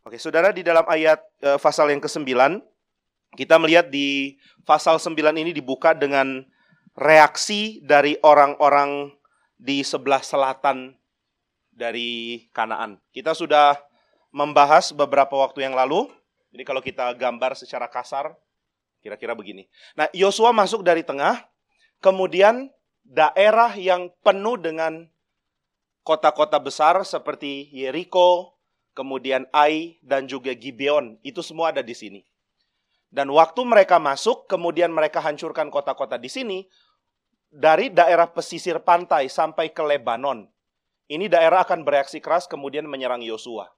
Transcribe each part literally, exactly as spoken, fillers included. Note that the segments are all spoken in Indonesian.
Oke, saudara, di dalam ayat e, pasal yang kesembilan, kita melihat di pasal sembilan ini dibuka dengan reaksi dari orang-orang di sebelah selatan dari Kanaan. Kita sudah membahas beberapa waktu yang lalu. Jadi kalau kita gambar secara kasar, kira-kira begini. Nah, Yosua masuk dari tengah, kemudian daerah yang penuh dengan kota-kota besar seperti Yeriko, kemudian Ai, dan juga Gibeon. Itu semua ada di sini. Dan waktu mereka masuk, kemudian mereka hancurkan kota-kota di sini, dari daerah pesisir pantai sampai ke Lebanon. Ini daerah akan bereaksi keras, kemudian menyerang Yosua.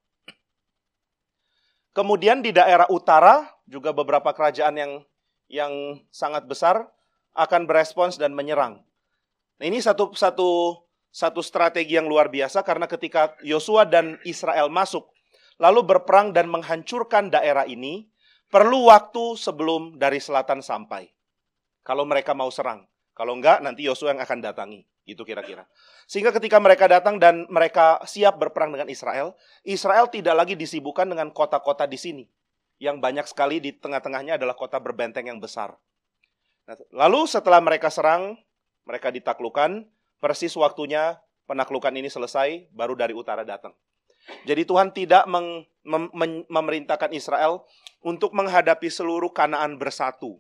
Kemudian di daerah utara, juga beberapa kerajaan yang yang sangat besar akan berespons dan menyerang. Nah, ini satu satu satu strategi yang luar biasa, karena ketika Yosua dan Israel masuk, lalu berperang dan menghancurkan daerah ini, perlu waktu sebelum dari selatan sampai. Kalau mereka mau serang. Kalau enggak, nanti Yosua yang akan datangi. Itu kira-kira. Sehingga ketika mereka datang dan mereka siap berperang dengan Israel, Israel tidak lagi disibukkan dengan kota-kota di sini. Yang banyak sekali di tengah-tengahnya adalah kota berbenteng yang besar. Nah, lalu setelah mereka serang, mereka ditaklukkan, persis waktunya penaklukan ini selesai, baru dari utara datang. Jadi Tuhan tidak meng, mem, mem, memerintahkan Israel untuk menghadapi seluruh Kanaan bersatu.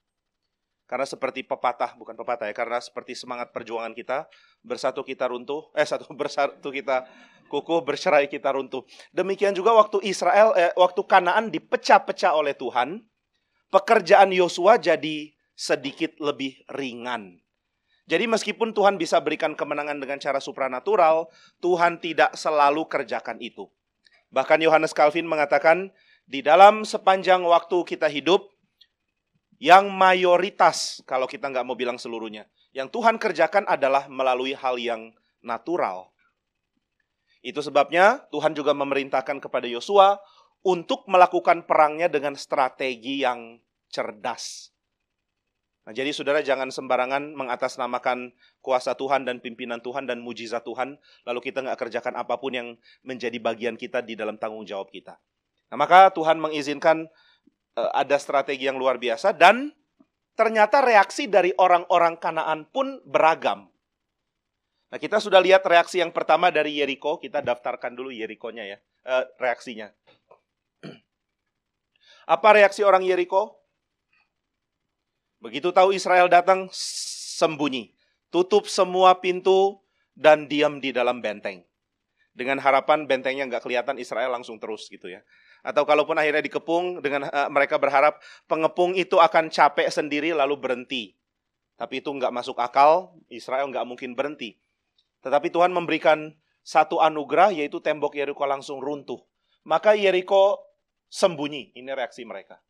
Karena seperti pepatah, bukan pepatah ya, karena seperti semangat perjuangan kita, bersatu kita runtuh, eh satu bersatu kita kukuh, bercerai kita runtuh. Demikian juga waktu Israel, eh, waktu Kanaan dipecah-pecah oleh Tuhan, pekerjaan Yosua jadi sedikit lebih ringan. Jadi meskipun Tuhan bisa berikan kemenangan dengan cara supranatural, Tuhan tidak selalu kerjakan itu. Bahkan Yohanes Calvin mengatakan, di dalam sepanjang waktu kita hidup, yang mayoritas, kalau kita nggak mau bilang seluruhnya, yang Tuhan kerjakan adalah melalui hal yang natural. Itu sebabnya Tuhan juga memerintahkan kepada Yosua untuk melakukan perangnya dengan strategi yang cerdas. Nah, jadi saudara jangan sembarangan mengatasnamakan kuasa Tuhan dan pimpinan Tuhan dan mujizat Tuhan, lalu kita nggak kerjakan apapun yang menjadi bagian kita di dalam tanggung jawab kita. Nah, maka Tuhan mengizinkan uh, ada strategi yang luar biasa, dan ternyata reaksi dari orang-orang Kanaan pun beragam. Nah, kita sudah lihat reaksi yang pertama dari Yeriko, kita daftarkan dulu Yerikonya ya, uh, reaksinya. Apa reaksi orang Yeriko? Begitu tahu Israel datang, sembunyi. Tutup semua pintu dan diam di dalam benteng. Dengan harapan bentengnya nggak kelihatan, Israel langsung terus gitu ya. Atau kalaupun akhirnya dikepung, dengan uh, mereka berharap pengepung itu akan capek sendiri lalu berhenti. Tapi itu nggak masuk akal, Israel nggak mungkin berhenti. Tetapi Tuhan memberikan satu anugerah, yaitu tembok Yeriko langsung runtuh. Maka Yeriko sembunyi, ini reaksi mereka.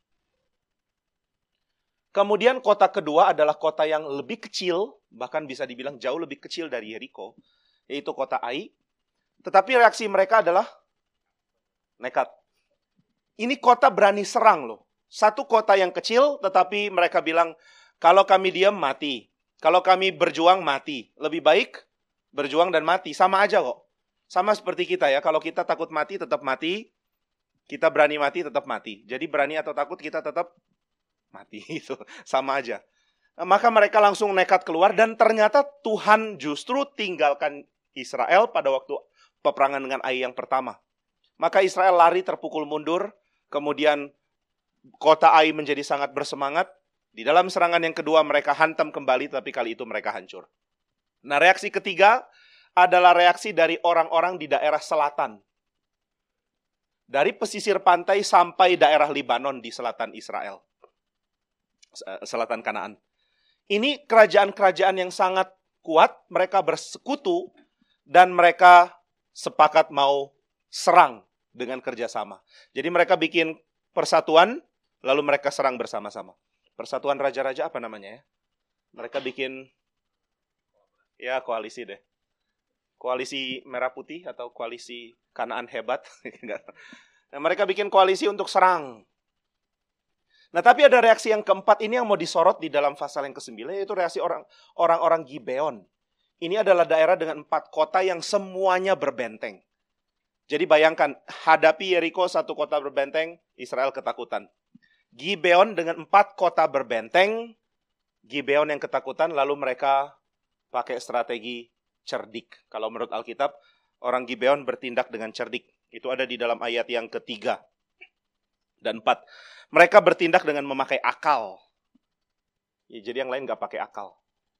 Kemudian kota kedua adalah kota yang lebih kecil, bahkan bisa dibilang jauh lebih kecil dari Yeriko, yaitu kota Ai. Tetapi reaksi mereka adalah nekat. Ini kota berani serang loh. Satu kota yang kecil, tetapi mereka bilang, kalau kami diam mati. Kalau kami berjuang mati. Lebih baik berjuang dan mati. Sama aja kok. Sama seperti kita ya, kalau kita takut mati tetap mati. Kita berani mati tetap mati. Jadi berani atau takut kita tetap mati, itu sama aja. Nah, maka mereka langsung nekat keluar, dan ternyata Tuhan justru tinggalkan Israel pada waktu peperangan dengan Ai yang pertama. Maka Israel lari terpukul mundur, kemudian kota Ai menjadi sangat bersemangat. Di dalam serangan yang kedua mereka hantam kembali, tapi kali itu mereka hancur. Nah, reaksi ketiga adalah reaksi dari orang-orang di daerah selatan. Dari pesisir pantai sampai daerah Libanon di selatan Israel. Selatan Kanaan. Ini kerajaan-kerajaan yang sangat kuat, mereka bersekutu, dan mereka sepakat mau serang dengan kerjasama. Jadi mereka bikin persatuan, lalu mereka serang bersama-sama. Persatuan Raja-Raja apa namanya ya? Mereka bikin, ya koalisi deh. Koalisi Merah Putih atau koalisi Kanaan Hebat. Nah, mereka bikin koalisi untuk serang. Nah, tapi ada reaksi yang keempat ini yang mau disorot di dalam pasal yang kesembilan, yaitu reaksi orang, orang-orang Gibeon. Ini adalah daerah dengan empat kota yang semuanya berbenteng. Jadi bayangkan, hadapi Yeriko satu kota berbenteng, Israel ketakutan. Gibeon dengan empat kota berbenteng, Gibeon yang ketakutan, lalu mereka pakai strategi cerdik. Kalau menurut Alkitab, orang Gibeon bertindak dengan cerdik. Itu ada di dalam ayat yang ketiga dan empat. Mereka bertindak dengan memakai akal. Ya, jadi yang lain gak pakai akal.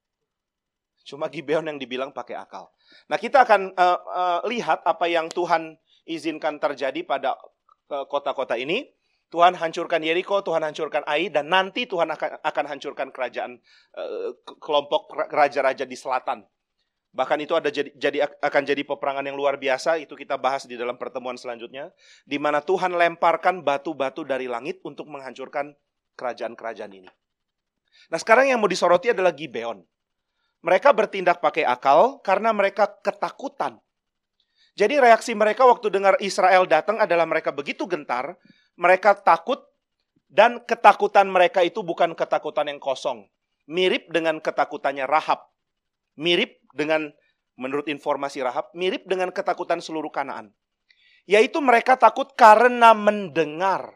Cuma Gibeon yang dibilang pakai akal. Nah, kita akan uh, uh, lihat apa yang Tuhan izinkan terjadi pada uh, kota-kota ini. Tuhan hancurkan Yeriko, Tuhan hancurkan Ai, dan nanti Tuhan akan, akan hancurkan kerajaan uh, kelompok raja-raja di selatan. Bahkan itu ada jadi, jadi akan jadi peperangan yang luar biasa. Itu kita bahas di dalam pertemuan selanjutnya, di mana Tuhan lemparkan batu-batu dari langit untuk menghancurkan kerajaan-kerajaan ini. Nah, sekarang yang mau disoroti adalah Gibeon. Mereka bertindak pakai akal karena mereka ketakutan. Jadi reaksi mereka waktu dengar Israel datang adalah mereka begitu gentar, mereka takut, dan ketakutan mereka itu bukan ketakutan yang kosong. Mirip dengan ketakutannya Rahab. Mirip dengan, menurut informasi Rahab, mirip dengan ketakutan seluruh Kanaan. Yaitu mereka takut karena mendengar.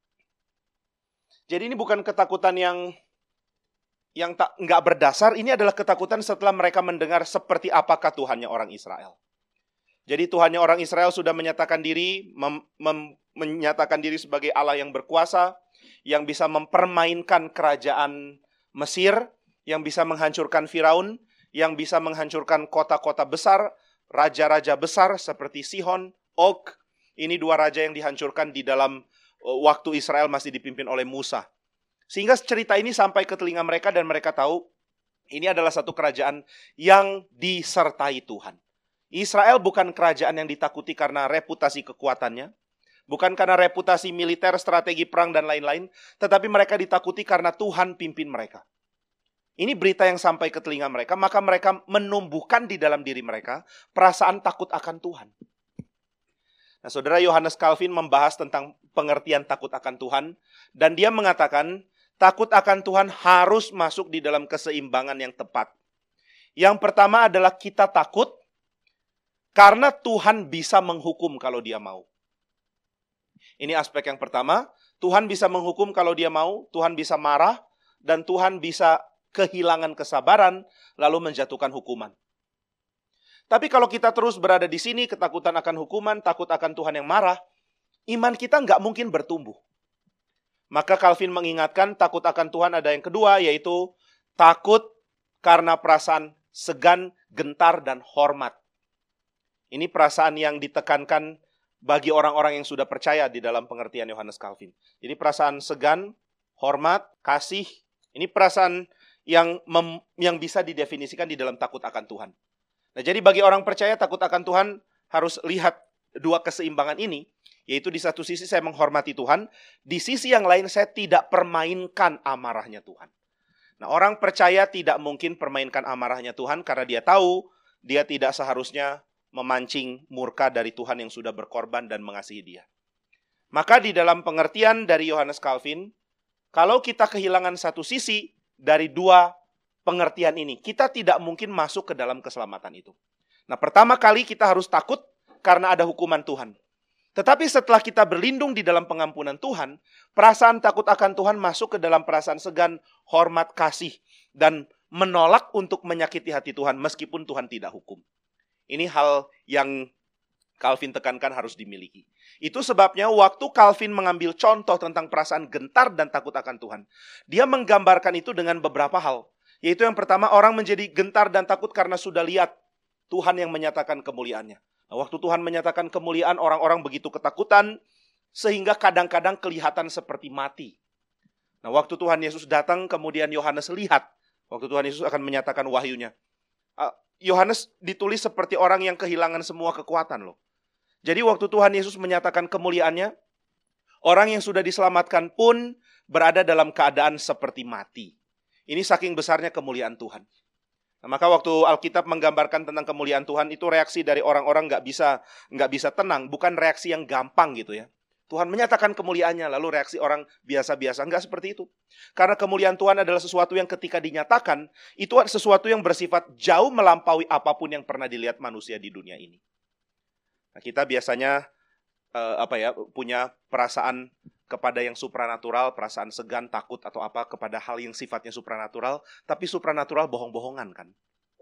Jadi ini bukan ketakutan yang yang tak nggak berdasar, ini adalah ketakutan setelah mereka mendengar seperti apakah Tuhannya orang Israel. Jadi Tuhannya orang Israel sudah menyatakan diri, mem, mem, menyatakan diri sebagai Allah yang berkuasa, yang bisa mempermainkan kerajaan Mesir, yang bisa menghancurkan Firaun, yang bisa menghancurkan kota-kota besar, raja-raja besar seperti Sihon, Og. Ini dua raja yang dihancurkan di dalam waktu Israel masih dipimpin oleh Musa. Sehingga cerita ini sampai ke telinga mereka dan mereka tahu ini adalah satu kerajaan yang disertai Tuhan. Israel bukan kerajaan yang ditakuti karena reputasi kekuatannya, bukan karena reputasi militer, strategi perang, dan lain-lain, tetapi mereka ditakuti karena Tuhan pimpin mereka. Ini berita yang sampai ke telinga mereka, maka mereka menumbuhkan di dalam diri mereka perasaan takut akan Tuhan. Nah, saudara, Yohanes Calvin membahas tentang pengertian takut akan Tuhan, dan dia mengatakan, takut akan Tuhan harus masuk di dalam keseimbangan yang tepat. Yang pertama adalah kita takut karena Tuhan bisa menghukum kalau dia mau. Ini aspek yang pertama. Tuhan bisa menghukum kalau dia mau. Tuhan bisa marah. Dan Tuhan bisa kehilangan kesabaran lalu menjatuhkan hukuman. Tapi kalau kita terus berada di sini, ketakutan akan hukuman, takut akan Tuhan yang marah, iman kita nggak mungkin bertumbuh. Maka Calvin mengingatkan takut akan Tuhan ada yang kedua, yaitu takut karena perasaan segan, gentar, dan hormat. Ini perasaan yang ditekankan bagi orang-orang yang sudah percaya di dalam pengertian Yohanes Calvin. Jadi perasaan segan, hormat, kasih, ini perasaan yang mem, yang bisa didefinisikan di dalam takut akan Tuhan. Nah, jadi bagi orang percaya takut akan Tuhan harus lihat dua keseimbangan ini, yaitu di satu sisi saya menghormati Tuhan, di sisi yang lain saya tidak permainkan amarahnya Tuhan. Nah, orang percaya tidak mungkin permainkan amarahnya Tuhan karena dia tahu dia tidak seharusnya memancing murka dari Tuhan yang sudah berkorban dan mengasihi dia. Maka di dalam pengertian dari Yohanes Calvin, kalau kita kehilangan satu sisi dari dua pengertian ini, kita tidak mungkin masuk ke dalam keselamatan itu. Nah, pertama kali kita harus takut karena ada hukuman Tuhan. Tetapi setelah kita berlindung di dalam pengampunan Tuhan, perasaan takut akan Tuhan masuk ke dalam perasaan segan, hormat, kasih, dan menolak untuk menyakiti hati Tuhan meskipun Tuhan tidak hukum. Ini hal yang Calvin tekankan harus dimiliki. Itu sebabnya waktu Calvin mengambil contoh tentang perasaan gentar dan takut akan Tuhan, dia menggambarkan itu dengan beberapa hal. Yaitu yang pertama, orang menjadi gentar dan takut karena sudah lihat Tuhan yang menyatakan kemuliaannya. Nah, waktu Tuhan menyatakan kemuliaan, orang-orang begitu ketakutan, sehingga kadang-kadang kelihatan seperti mati. Nah, waktu Tuhan Yesus datang, kemudian Yohanes lihat, waktu Tuhan Yesus akan menyatakan wahyunya. Yohanes ditulis seperti orang yang kehilangan semua kekuatan loh. Jadi waktu Tuhan Yesus menyatakan kemuliaannya, orang yang sudah diselamatkan pun berada dalam keadaan seperti mati. Ini saking besarnya kemuliaan Tuhan. Nah, maka waktu Alkitab menggambarkan tentang kemuliaan Tuhan, itu reaksi dari orang-orang nggak bisa nggak bisa tenang, bukan reaksi yang gampang gitu ya. Tuhan menyatakan kemuliaannya, lalu reaksi orang biasa-biasa. Enggak seperti itu. Karena kemuliaan Tuhan adalah sesuatu yang ketika dinyatakan, itu sesuatu yang bersifat jauh melampaui apapun yang pernah dilihat manusia di dunia ini. Nah, kita biasanya uh, apa ya punya perasaan kepada yang supranatural, perasaan segan, takut atau apa kepada hal yang sifatnya supranatural, tapi supranatural bohong-bohongan kan.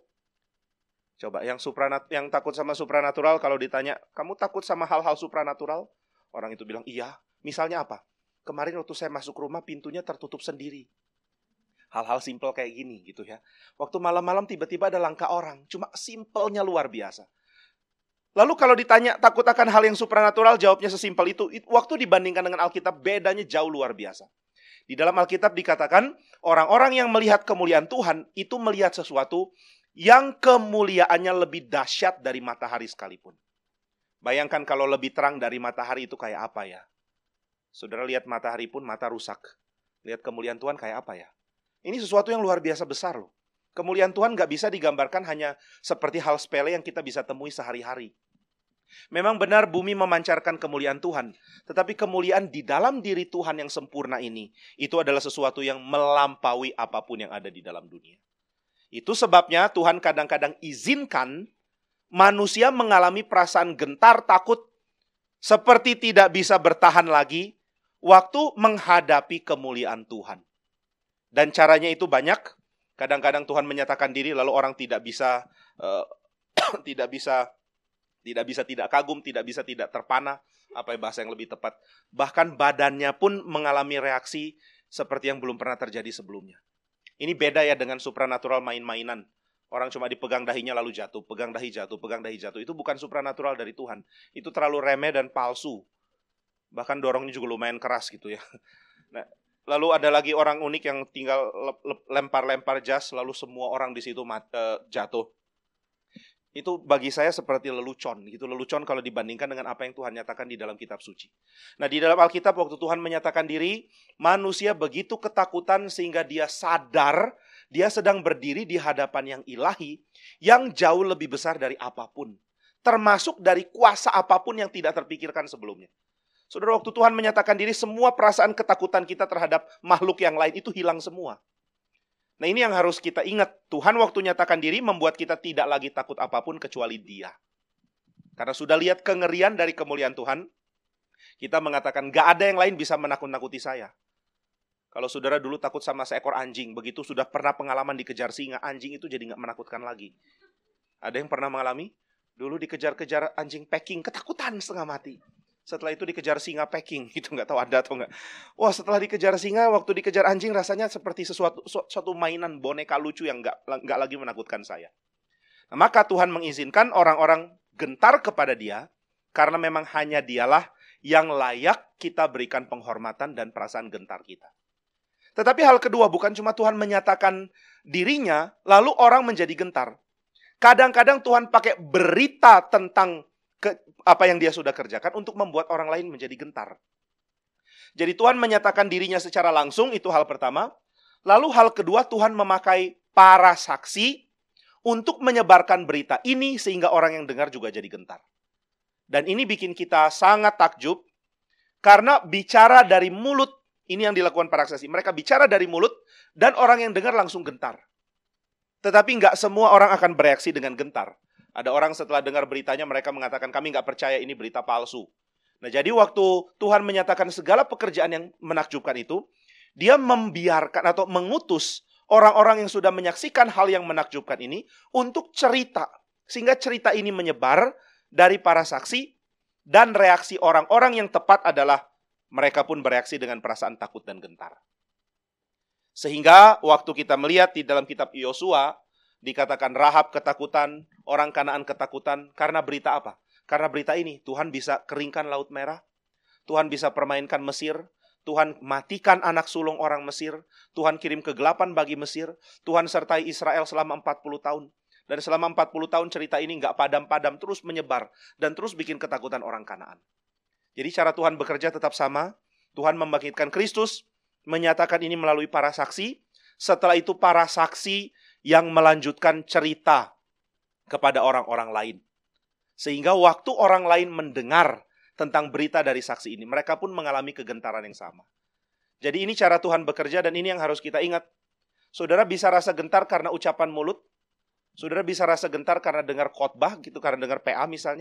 Coba yang supranat yang takut sama supranatural kalau ditanya, "Kamu takut sama hal-hal supranatural?" Orang itu bilang, "Iya." Misalnya apa? "Kemarin waktu saya masuk rumah pintunya tertutup sendiri." Hal-hal simpel kayak gini gitu ya. Waktu malam-malam tiba-tiba ada langkah orang, cuma simpelnya luar biasa. Lalu kalau ditanya takut akan hal yang supranatural, jawabnya sesimpel itu. Waktu dibandingkan dengan Alkitab, bedanya jauh luar biasa. Di dalam Alkitab dikatakan, orang-orang yang melihat kemuliaan Tuhan, itu melihat sesuatu yang kemuliaannya lebih dahsyat dari matahari sekalipun. Bayangkan kalau lebih terang dari matahari itu kayak apa ya? Saudara lihat matahari pun mata rusak. Lihat kemuliaan Tuhan kayak apa ya? Ini sesuatu yang luar biasa besar loh. Kemuliaan Tuhan gak bisa digambarkan hanya seperti hal sepele yang kita bisa temui sehari-hari. Memang benar bumi memancarkan kemuliaan Tuhan, tetapi kemuliaan di dalam diri Tuhan yang sempurna ini, itu adalah sesuatu yang melampaui apapun yang ada di dalam dunia. Itu sebabnya Tuhan kadang-kadang izinkan manusia mengalami perasaan gentar, takut, seperti tidak bisa bertahan lagi waktu menghadapi kemuliaan Tuhan. Dan caranya itu banyak. Kadang-kadang Tuhan menyatakan diri lalu orang tidak bisa uh, tidak bisa tidak bisa tidak kagum, tidak bisa tidak terpana, apa bahasa yang lebih tepat. Bahkan badannya pun mengalami reaksi seperti yang belum pernah terjadi sebelumnya. Ini beda ya dengan supranatural main-mainan. Orang cuma dipegang dahinya lalu jatuh, pegang dahi jatuh, pegang dahi jatuh. Itu bukan supranatural dari Tuhan. Itu terlalu remeh dan palsu. Bahkan dorongnya juga lumayan keras gitu ya. Nah, lalu ada lagi orang unik yang tinggal lempar-lempar jas, lalu semua orang di situ mat, uh, jatuh. Itu bagi saya seperti lelucon, gitu. Lelucon kalau dibandingkan dengan apa yang Tuhan nyatakan di dalam kitab suci. Nah, di dalam Alkitab waktu Tuhan menyatakan diri, manusia begitu ketakutan sehingga dia sadar dia sedang berdiri di hadapan yang ilahi, yang jauh lebih besar dari apapun. Termasuk dari kuasa apapun yang tidak terpikirkan sebelumnya. Saudara, waktu Tuhan menyatakan diri, semua perasaan ketakutan kita terhadap makhluk yang lain itu hilang semua. Nah, ini yang harus kita ingat. Tuhan waktu nyatakan diri membuat kita tidak lagi takut apapun kecuali Dia. Karena sudah lihat kengerian dari kemuliaan Tuhan, kita mengatakan gak ada yang lain bisa menakut-nakuti saya. Kalau saudara dulu takut sama seekor anjing, begitu sudah pernah pengalaman dikejar singa, anjing itu jadi gak menakutkan lagi. Ada yang pernah mengalami? Dulu dikejar-kejar anjing Peking, ketakutan setengah mati. Setelah itu dikejar singa Peking, itu nggak tahu ada atau nggak. Wah, setelah dikejar singa, waktu dikejar anjing rasanya seperti sesuatu suatu mainan boneka lucu yang nggak nggak lagi menakutkan saya. Nah, maka Tuhan mengizinkan orang-orang gentar kepada Dia, karena memang hanya Dialah yang layak kita berikan penghormatan dan perasaan gentar kita. Tetapi hal kedua, bukan cuma Tuhan menyatakan dirinya, lalu orang menjadi gentar. Kadang-kadang Tuhan pakai berita tentang ke, apa yang Dia sudah kerjakan untuk membuat orang lain menjadi gentar. Jadi Tuhan menyatakan dirinya secara langsung, itu hal pertama. Lalu hal kedua, Tuhan memakai para saksi untuk menyebarkan berita ini sehingga orang yang dengar juga jadi gentar. Dan ini bikin kita sangat takjub, karena bicara dari mulut, ini yang dilakukan para saksi. Mereka bicara dari mulut dan orang yang dengar langsung gentar. Tetapi nggak semua orang akan bereaksi dengan gentar. Ada orang setelah dengar beritanya mereka mengatakan kami nggak percaya ini berita palsu. Nah, jadi waktu Tuhan menyatakan segala pekerjaan yang menakjubkan itu, Dia membiarkan atau mengutus orang-orang yang sudah menyaksikan hal yang menakjubkan ini untuk cerita. Sehingga cerita ini menyebar dari para saksi dan reaksi orang-orang yang tepat adalah mereka pun bereaksi dengan perasaan takut dan gentar. Sehingga waktu kita melihat di dalam kitab Yosua, dikatakan Rahab ketakutan, orang Kanaan ketakutan, karena berita apa? Karena berita ini, Tuhan bisa keringkan Laut Merah, Tuhan bisa permainkan Mesir, Tuhan matikan anak sulung orang Mesir, Tuhan kirim kegelapan bagi Mesir, Tuhan sertai Israel selama empat puluh tahun. Dan selama empat puluh tahun cerita ini gak padam-padam, terus menyebar, dan terus bikin ketakutan orang Kanaan. Jadi cara Tuhan bekerja tetap sama. Tuhan membangkitkan Kristus, menyatakan ini melalui para saksi. Setelah itu para saksi yang melanjutkan cerita kepada orang-orang lain. Sehingga waktu orang lain mendengar tentang berita dari saksi ini, mereka pun mengalami kegentaran yang sama. Jadi ini cara Tuhan bekerja dan ini yang harus kita ingat. Saudara bisa rasa gentar karena ucapan mulut. Saudara bisa rasa gentar karena dengar khotbah gitu, karena dengar P A misalnya.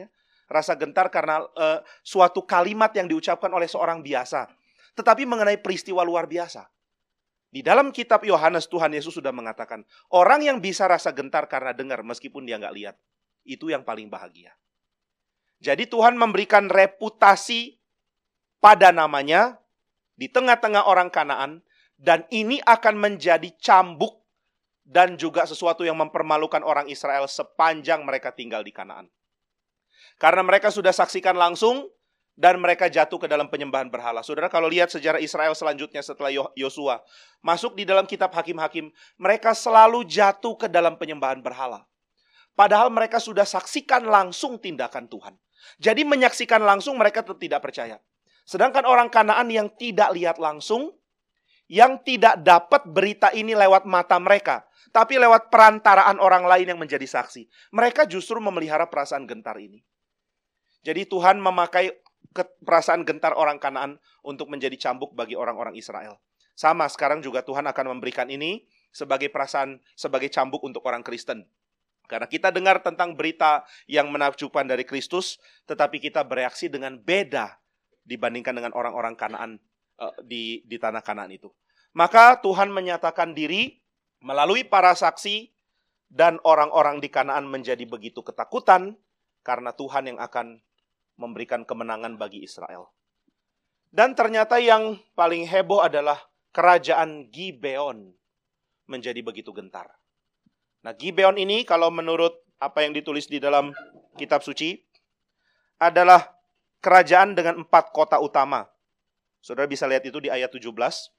rasa gentar karena uh, suatu kalimat yang diucapkan oleh seorang biasa, tetapi mengenai peristiwa luar biasa. Di dalam kitab Yohanes, Tuhan Yesus sudah mengatakan, orang yang bisa rasa gentar karena dengar meskipun dia nggak lihat, itu yang paling bahagia. Jadi Tuhan memberikan reputasi pada namanya di tengah-tengah orang Kanaan, dan ini akan menjadi cambuk dan juga sesuatu yang mempermalukan orang Israel sepanjang mereka tinggal di Kanaan. Karena mereka sudah saksikan langsung dan mereka jatuh ke dalam penyembahan berhala. Saudara, kalau lihat sejarah Israel selanjutnya setelah Yosua masuk di dalam kitab Hakim-Hakim, mereka selalu jatuh ke dalam penyembahan berhala. Padahal mereka sudah saksikan langsung tindakan Tuhan. Jadi menyaksikan langsung mereka tetap tidak percaya. Sedangkan orang Kanaan yang tidak lihat langsung, yang tidak dapat berita ini lewat mata mereka, tapi lewat perantaraan orang lain yang menjadi saksi, mereka justru memelihara perasaan gentar ini. Jadi Tuhan memakai perasaan gentar orang Kanaan untuk menjadi cambuk bagi orang-orang Israel. Sama sekarang juga Tuhan akan memberikan ini sebagai perasaan, sebagai cambuk untuk orang Kristen. Karena kita dengar tentang berita yang menakjubkan dari Kristus, tetapi kita bereaksi dengan beda dibandingkan dengan orang-orang Kanaan uh, di, di tanah Kanaan itu. Maka Tuhan menyatakan diri melalui para saksi dan orang-orang di Kanaan menjadi begitu ketakutan karena Tuhan yang akan memberikan kemenangan bagi Israel. Dan ternyata yang paling heboh adalah kerajaan Gibeon menjadi begitu gentar. Nah, Gibeon ini kalau menurut apa yang ditulis di dalam kitab suci adalah kerajaan dengan empat kota utama. Saudara bisa lihat itu di ayat tujuh belas.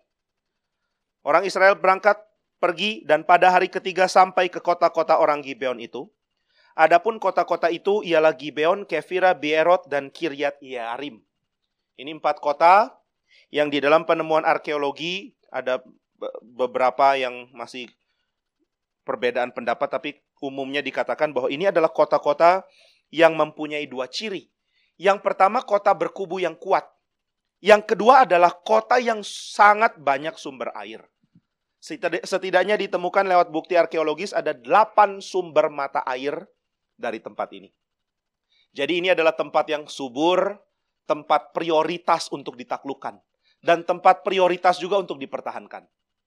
Orang Israel berangkat pergi dan pada hari ketiga sampai ke kota-kota orang Gibeon itu. Adapun kota-kota itu ialah Gibeon, Kefira, Beerot, dan Kiryat Yearim. Ini empat kota yang di dalam penemuan arkeologi ada beberapa yang masih perbedaan pendapat, tapi umumnya dikatakan bahwa ini adalah kota-kota yang mempunyai dua ciri. Yang pertama, kota berkubu yang kuat. Yang kedua adalah kota yang sangat banyak sumber air. Setidaknya ditemukan lewat bukti arkeologis ada delapan sumber mata air dari tempat ini. Jadi ini adalah tempat yang subur, tempat prioritas untuk ditaklukkan, dan tempat prioritas juga untuk dipertahankan.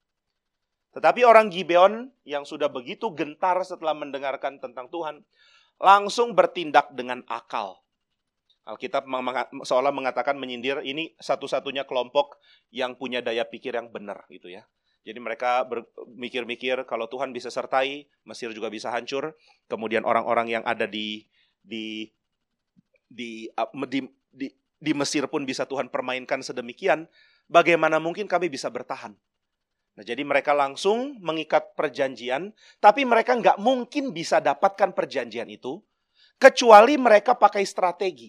Tetapi orang Gibeon yang sudah begitu gentar setelah mendengarkan tentang Tuhan, langsung bertindak dengan akal. Alkitab seolah mengatakan, menyindir, ini satu-satunya kelompok yang punya daya pikir yang benar gitu ya. Jadi mereka bermikir-mikir kalau Tuhan bisa sertai, Mesir juga bisa hancur. Kemudian orang-orang yang ada di di di di, di, di Mesir pun bisa Tuhan permainkan sedemikian. Bagaimana mungkin kami bisa bertahan? Nah, jadi mereka langsung mengikat perjanjian, tapi mereka nggak mungkin bisa dapatkan perjanjian itu kecuali mereka pakai strategi.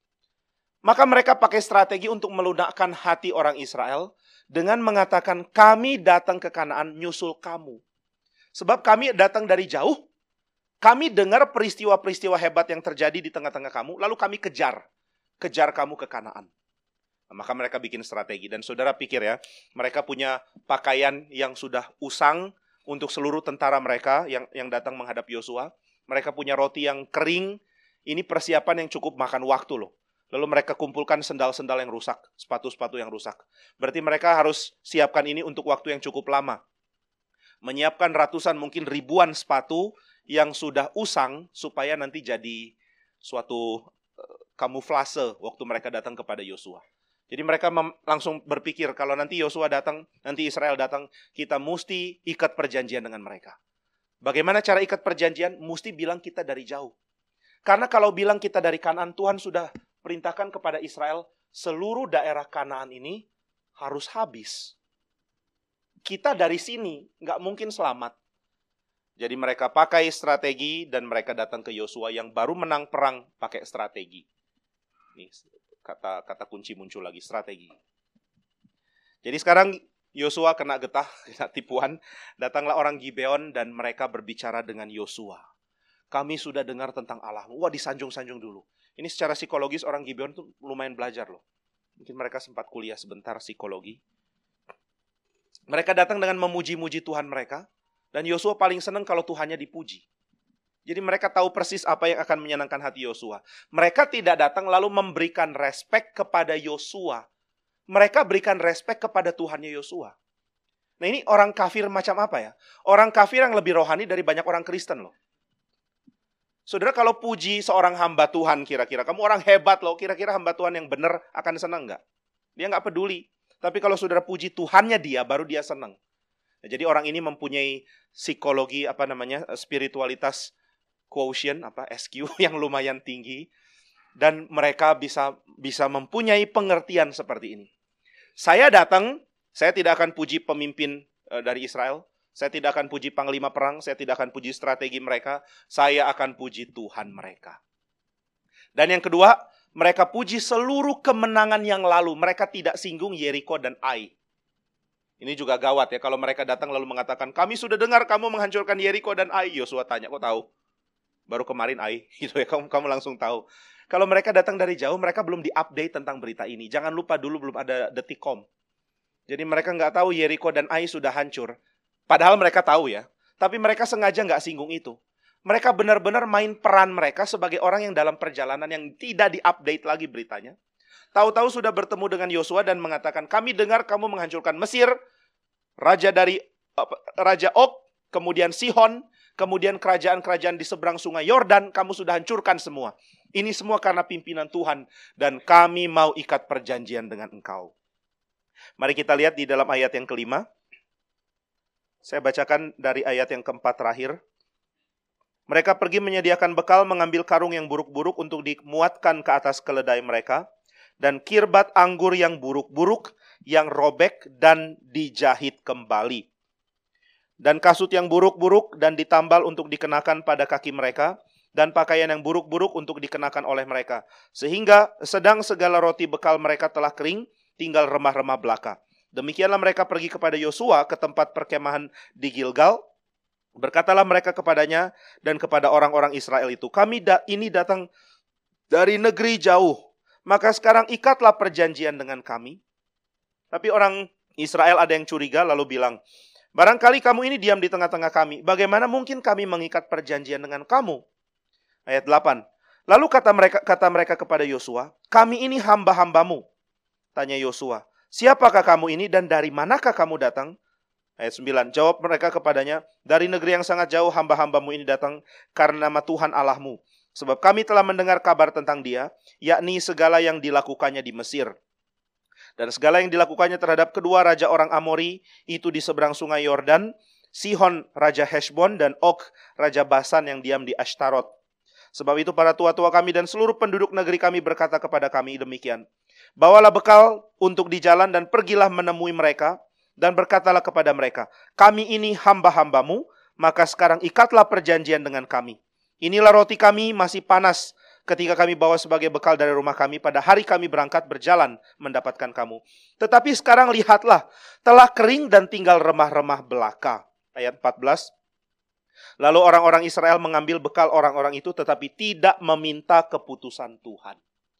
Maka mereka pakai strategi untuk melunakkan hati orang Israel dengan mengatakan, kami datang ke Kanaan nyusul kamu. Sebab kami datang dari jauh, kami dengar peristiwa-peristiwa hebat yang terjadi di tengah-tengah kamu, lalu kami kejar, kejar kamu ke Kanaan. Nah, maka mereka bikin strategi. Dan saudara pikir ya, mereka punya pakaian yang sudah usang untuk seluruh tentara mereka yang, yang datang menghadap Yosua. Mereka punya roti yang kering, ini persiapan yang cukup makan waktu loh. Lalu mereka kumpulkan sendal-sendal yang rusak, sepatu-sepatu yang rusak. Berarti mereka harus siapkan ini untuk waktu yang cukup lama. Menyiapkan ratusan, mungkin ribuan sepatu yang sudah usang, supaya nanti jadi suatu uh, kamuflase waktu mereka datang kepada Yosua. Jadi mereka mem- langsung berpikir, kalau nanti Yosua datang, nanti Israel datang, kita mesti ikat perjanjian dengan mereka. Bagaimana cara ikat perjanjian? Mesti bilang kita dari jauh. Karena kalau bilang kita dari Kanaan, Tuhan sudah perintahkan kepada Israel, seluruh daerah Kanaan ini harus habis. Kita dari sini nggak mungkin selamat. Jadi mereka pakai strategi dan mereka datang ke Yosua yang baru menang perang pakai strategi. Ini kata kata kunci muncul lagi, strategi. Jadi sekarang Yosua kena getah, kena tipuan. Datanglah orang Gibeon dan mereka berbicara dengan Yosua. Kami sudah dengar tentang Allahmu. Wah, disanjung-sanjung dulu. Ini secara psikologis orang Gibeon tuh lumayan belajar loh. Mungkin mereka sempat kuliah sebentar psikologi. Mereka datang dengan memuji-muji Tuhan mereka. Dan Yosua paling senang kalau Tuhannya dipuji. Jadi mereka tahu persis apa yang akan menyenangkan hati Yosua. Mereka tidak datang lalu memberikan respek kepada Yosua. Mereka berikan respek kepada Tuhannya Yosua. Nah ini orang kafir macam apa ya? Orang kafir yang lebih rohani dari banyak orang Kristen loh. Saudara, kalau puji seorang hamba Tuhan kira-kira, kamu orang hebat loh, kira-kira hamba Tuhan yang benar akan senang nggak? Dia nggak peduli. Tapi kalau saudara puji Tuhannya dia, baru dia senang. Nah, jadi orang ini mempunyai psikologi, apa namanya, spiritualitas quotient, apa S Q yang lumayan tinggi. Dan mereka bisa bisa mempunyai pengertian seperti ini. Saya datang, saya tidak akan puji pemimpin uh, dari Israel. Saya tidak akan puji panglima perang, saya tidak akan puji strategi mereka, saya akan puji Tuhan mereka. Dan yang kedua, mereka puji seluruh kemenangan yang lalu. Mereka tidak singgung Yeriko dan Ai. Ini juga gawat ya, kalau mereka datang lalu mengatakan, kami sudah dengar kamu menghancurkan Yeriko dan Ai. Yosua tanya, kok tahu? Baru kemarin Ai, gitu ya, kamu, kamu langsung tahu. Kalau mereka datang dari jauh, mereka belum di-update tentang berita ini. Jangan lupa dulu belum ada Detikcom. Jadi mereka nggak tahu Yeriko dan Ai sudah hancur. Padahal mereka tahu ya, tapi mereka sengaja nggak singgung itu. Mereka benar-benar main peran mereka sebagai orang yang dalam perjalanan yang tidak diupdate lagi beritanya. Tahu-tahu sudah bertemu dengan Yosua dan mengatakan, kami dengar kamu menghancurkan Mesir, raja dari Raja Og, kemudian Sihon, kemudian kerajaan-kerajaan di seberang sungai Yordan, kamu sudah hancurkan semua. Ini semua karena pimpinan Tuhan, dan kami mau ikat perjanjian dengan engkau. Mari kita lihat di dalam ayat yang kelima. Saya bacakan dari ayat yang keempat terakhir. Mereka pergi menyediakan bekal, mengambil karung yang buruk-buruk untuk dimuatkan ke atas keledai mereka, dan kirbat anggur yang buruk-buruk, yang robek dan dijahit kembali. Dan kasut yang buruk-buruk dan ditambal untuk dikenakan pada kaki mereka, dan pakaian yang buruk-buruk untuk dikenakan oleh mereka. Sehingga sedang segala roti bekal mereka telah kering, tinggal remah-remah belaka. Demikianlah mereka pergi kepada Yosua ke tempat perkemahan di Gilgal. Berkatalah mereka kepadanya dan kepada orang-orang Israel itu, kami da- ini datang dari negeri jauh, maka sekarang ikatlah perjanjian dengan kami. Tapi orang Israel ada yang curiga lalu bilang, barangkali kamu ini diam di tengah-tengah kami, bagaimana mungkin kami mengikat perjanjian dengan kamu? Ayat delapan. Lalu kata mereka kata mereka kepada Yosua, kami ini hamba-hambamu. Tanya Yosua, siapakah kamu ini dan dari manakah kamu datang? Ayat sembilan. Jawab mereka kepadanya, dari negeri yang sangat jauh hamba-hambamu ini datang karena nama Tuhan Allahmu. Sebab kami telah mendengar kabar tentang dia, yakni segala yang dilakukannya di Mesir. Dan segala yang dilakukannya terhadap kedua raja orang Amori, itu di seberang sungai Yordan, Sihon raja Heshbon dan Og raja Basan yang diam di Ashtarot. Sebab itu para tua-tua kami dan seluruh penduduk negeri kami berkata kepada kami demikian, bawalah bekal untuk di jalan dan pergilah menemui mereka, dan berkatalah kepada mereka, kami ini hamba-hambamu, maka sekarang ikatlah perjanjian dengan kami. Inilah roti kami masih panas ketika kami bawa sebagai bekal dari rumah kami pada hari kami berangkat berjalan mendapatkan kamu. Tetapi sekarang lihatlah, telah kering dan tinggal remah-remah belaka. Ayat empat belas. Lalu orang-orang Israel mengambil bekal orang-orang itu tetapi tidak meminta keputusan Tuhan.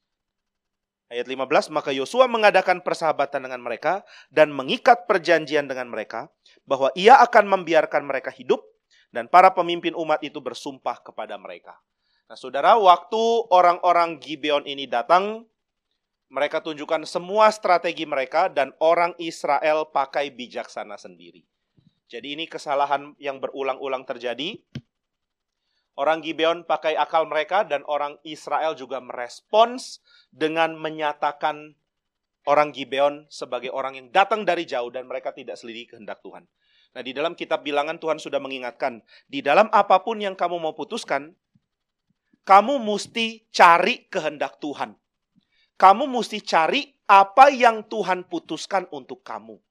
Ayat lima belas, maka Yosua mengadakan persahabatan dengan mereka dan mengikat perjanjian dengan mereka bahwa ia akan membiarkan mereka hidup dan para pemimpin umat itu bersumpah kepada mereka. Nah saudara, waktu orang-orang Gibeon ini datang, mereka tunjukkan semua strategi mereka dan orang Israel pakai bijaksana sendiri. Jadi ini kesalahan yang berulang-ulang terjadi. Orang Gibeon pakai akal mereka dan orang Israel juga merespons dengan menyatakan orang Gibeon sebagai orang yang datang dari jauh dan mereka tidak selidiki kehendak Tuhan. Nah di dalam kitab Bilangan Tuhan sudah mengingatkan, di dalam apapun yang kamu mau putuskan, kamu mesti cari kehendak Tuhan. Kamu mesti cari apa yang Tuhan putuskan untuk kamu.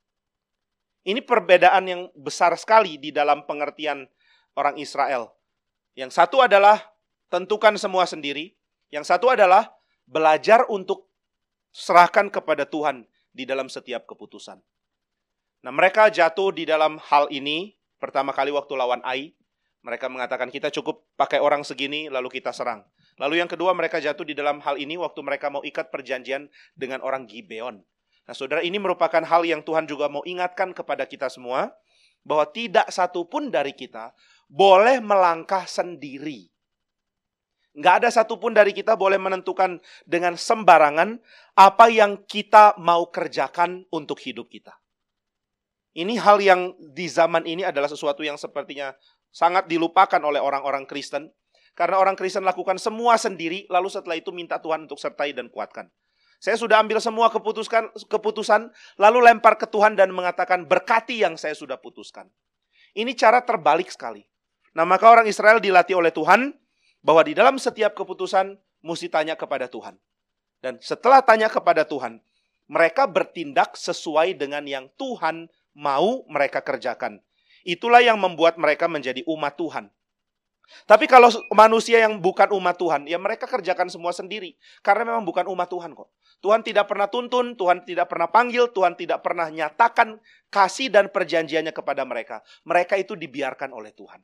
Ini perbedaan yang besar sekali di dalam pengertian orang Israel. Yang satu adalah tentukan semua sendiri. Yang satu adalah belajar untuk serahkan kepada Tuhan di dalam setiap keputusan. Nah mereka jatuh di dalam hal ini pertama kali waktu lawan Ai. Mereka mengatakan kita cukup pakai orang segini lalu kita serang. Lalu yang kedua mereka jatuh di dalam hal ini waktu mereka mau ikat perjanjian dengan orang Gibeon. Nah saudara, ini merupakan hal yang Tuhan juga mau ingatkan kepada kita semua. Bahwa tidak satu pun dari kita boleh melangkah sendiri. Nggak ada satupun dari kita boleh menentukan dengan sembarangan apa yang kita mau kerjakan untuk hidup kita. Ini hal yang di zaman ini adalah sesuatu yang sepertinya sangat dilupakan oleh orang-orang Kristen. Karena orang Kristen lakukan semua sendiri, lalu setelah itu minta Tuhan untuk sertai dan kuatkan. Saya sudah ambil semua keputusan, keputusan, lalu lempar ke Tuhan dan mengatakan, berkati yang saya sudah putuskan. Ini cara terbalik sekali. Nah, maka orang Israel dilatih oleh Tuhan, bahwa di dalam setiap keputusan, mesti tanya kepada Tuhan. Dan setelah tanya kepada Tuhan, mereka bertindak sesuai dengan yang Tuhan mau mereka kerjakan. Itulah yang membuat mereka menjadi umat Tuhan. Tapi kalau manusia yang bukan umat Tuhan, ya mereka kerjakan semua sendiri. Karena memang bukan umat Tuhan kok. Tuhan tidak pernah tuntun, Tuhan tidak pernah panggil, Tuhan tidak pernah nyatakan kasih dan perjanjiannya kepada mereka. Mereka itu dibiarkan oleh Tuhan.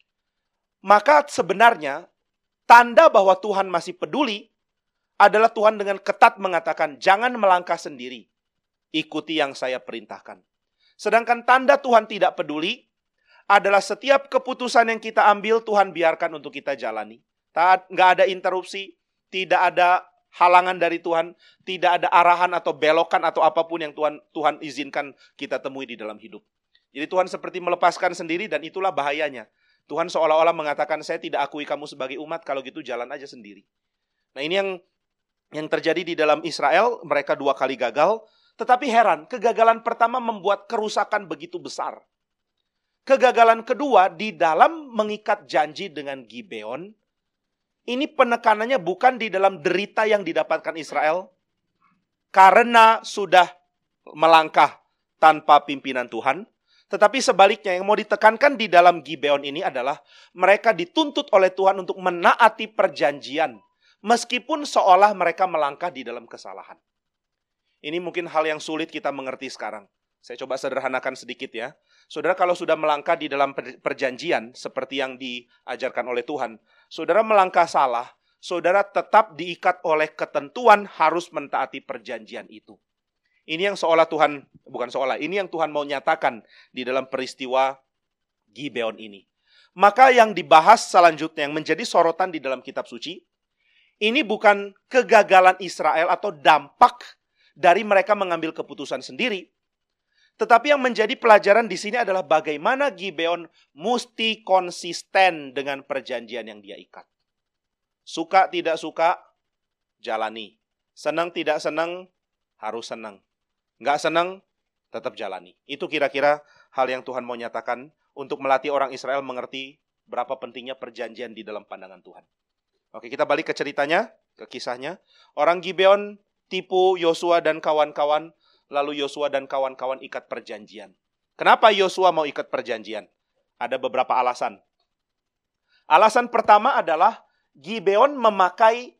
Maka sebenarnya, tanda bahwa Tuhan masih peduli adalah Tuhan dengan ketat mengatakan, jangan melangkah sendiri. Ikuti yang saya perintahkan. Sedangkan tanda Tuhan tidak peduli adalah setiap keputusan yang kita ambil, Tuhan biarkan untuk kita jalani. Nggak ada interupsi, tidak ada halangan dari Tuhan, tidak ada arahan atau belokan atau apapun yang Tuhan Tuhan izinkan kita temui di dalam hidup. Jadi Tuhan seperti melepaskan sendiri dan itulah bahayanya. Tuhan seolah-olah mengatakan, saya tidak akui kamu sebagai umat, kalau gitu jalan aja sendiri. Nah ini yang yang terjadi di dalam Israel, mereka dua kali gagal. Tetapi heran, kegagalan pertama membuat kerusakan begitu besar. Kegagalan kedua di dalam mengikat janji dengan Gibeon, ini penekanannya bukan di dalam derita yang didapatkan Israel, karena sudah melangkah tanpa pimpinan Tuhan. Tetapi sebaliknya yang mau ditekankan di dalam Gibeon ini adalah mereka dituntut oleh Tuhan untuk menaati perjanjian, meskipun seolah mereka melangkah di dalam kesalahan. Ini mungkin hal yang sulit kita mengerti sekarang. Saya coba sederhanakan sedikit ya. Saudara kalau sudah melangkah di dalam perjanjian, seperti yang diajarkan oleh Tuhan, saudara melangkah salah, saudara tetap diikat oleh ketentuan harus mentaati perjanjian itu. Ini yang seolah Tuhan, bukan seolah, ini yang Tuhan mau nyatakan di dalam peristiwa Gibeon ini. Maka yang dibahas selanjutnya, yang menjadi sorotan di dalam kitab suci, ini bukan kegagalan Israel atau dampak dari mereka mengambil keputusan sendiri. Tetapi yang menjadi pelajaran di sini adalah bagaimana Gibeon mesti konsisten dengan perjanjian yang dia ikat. Suka tidak suka, jalani. Senang tidak senang, harus senang. Nggak senang, tetap jalani. Itu kira-kira hal yang Tuhan mau nyatakan untuk melatih orang Israel mengerti berapa pentingnya perjanjian di dalam pandangan Tuhan. Oke, kita balik ke ceritanya, ke kisahnya. Orang Gibeon tipu Yosua dan kawan-kawan, lalu Yosua dan kawan-kawan ikat perjanjian. Kenapa Yosua mau ikat perjanjian? Ada beberapa alasan. Alasan pertama adalah Gibeon memakai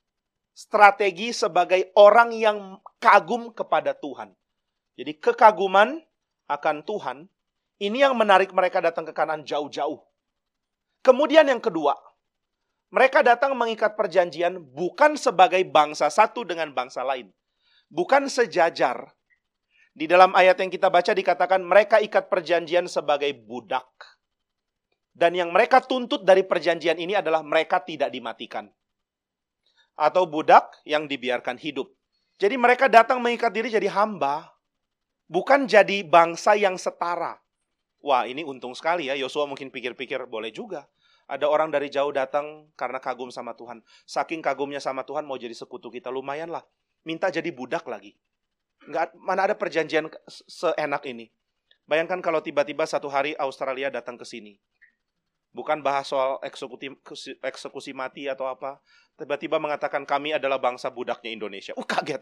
strategi sebagai orang yang kagum kepada Tuhan. Jadi kekaguman akan Tuhan, ini yang menarik mereka datang ke Kanaan jauh-jauh. Kemudian yang kedua, mereka datang mengikat perjanjian bukan sebagai bangsa satu dengan bangsa lain. Bukan sejajar. Di dalam ayat yang kita baca dikatakan mereka ikat perjanjian sebagai budak. Dan yang mereka tuntut dari perjanjian ini adalah mereka tidak dimatikan. Atau budak yang dibiarkan hidup. Jadi mereka datang mengikat diri jadi hamba. Bukan jadi bangsa yang setara. Wah, ini untung sekali ya. Yosua mungkin pikir-pikir, boleh juga. Ada orang dari jauh datang karena kagum sama Tuhan. Saking kagumnya sama Tuhan mau jadi sekutu kita, lumayan lah. Minta jadi budak lagi. Nggak, mana ada perjanjian seenak ini. Bayangkan kalau tiba-tiba satu hari Australia datang ke sini. Bukan bahas soal eksekusi, eksekusi mati atau apa. Tiba-tiba mengatakan kami adalah bangsa budaknya Indonesia. Uh, kaget.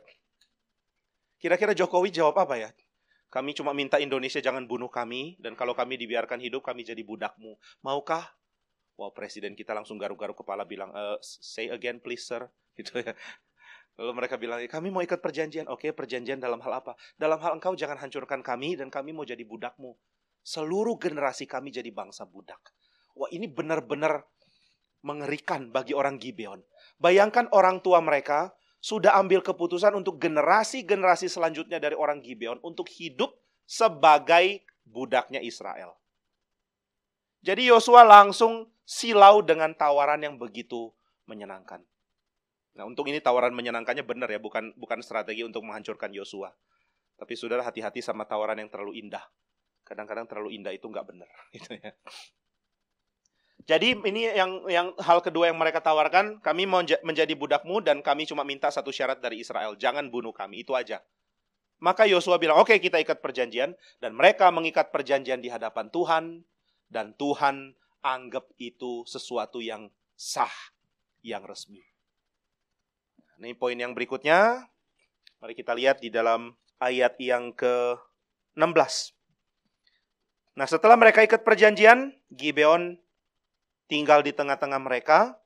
Kira-kira Jokowi jawab apa ya? Kami cuma minta Indonesia jangan bunuh kami. Dan kalau kami dibiarkan hidup, kami jadi budakmu. Maukah? Wow, presiden kita langsung garuk-garuk kepala bilang, e, say again please sir. Gitu ya. Lalu mereka bilang, kami mau ikut perjanjian. Oke, perjanjian dalam hal apa? Dalam hal engkau jangan hancurkan kami dan kami mau jadi budakmu. Seluruh generasi kami jadi bangsa budak. Wah, ini benar-benar mengerikan bagi orang Gibeon. Bayangkan orang tua mereka sudah ambil keputusan untuk generasi-generasi selanjutnya dari orang Gibeon untuk hidup sebagai budaknya Israel. Jadi Yosua langsung silau dengan tawaran yang begitu menyenangkan. Nah, untuk ini tawaran menyenangkannya benar ya, bukan bukan strategi untuk menghancurkan Yosua. Tapi saudara hati-hati sama tawaran yang terlalu indah. Kadang-kadang terlalu indah itu nggak benar, gitu ya. Jadi ini yang yang hal kedua yang mereka tawarkan, kami mau menjadi budakmu dan kami cuma minta satu syarat dari Israel, jangan bunuh kami, itu aja. Maka Yosua bilang, oke, kita ikat perjanjian, dan mereka mengikat perjanjian di hadapan Tuhan, dan Tuhan anggap itu sesuatu yang sah, yang resmi. Ini poin yang berikutnya, mari kita lihat di dalam ayat yang ke enam belas. Nah, setelah mereka ikat perjanjian, Gibeon tinggal di tengah-tengah mereka.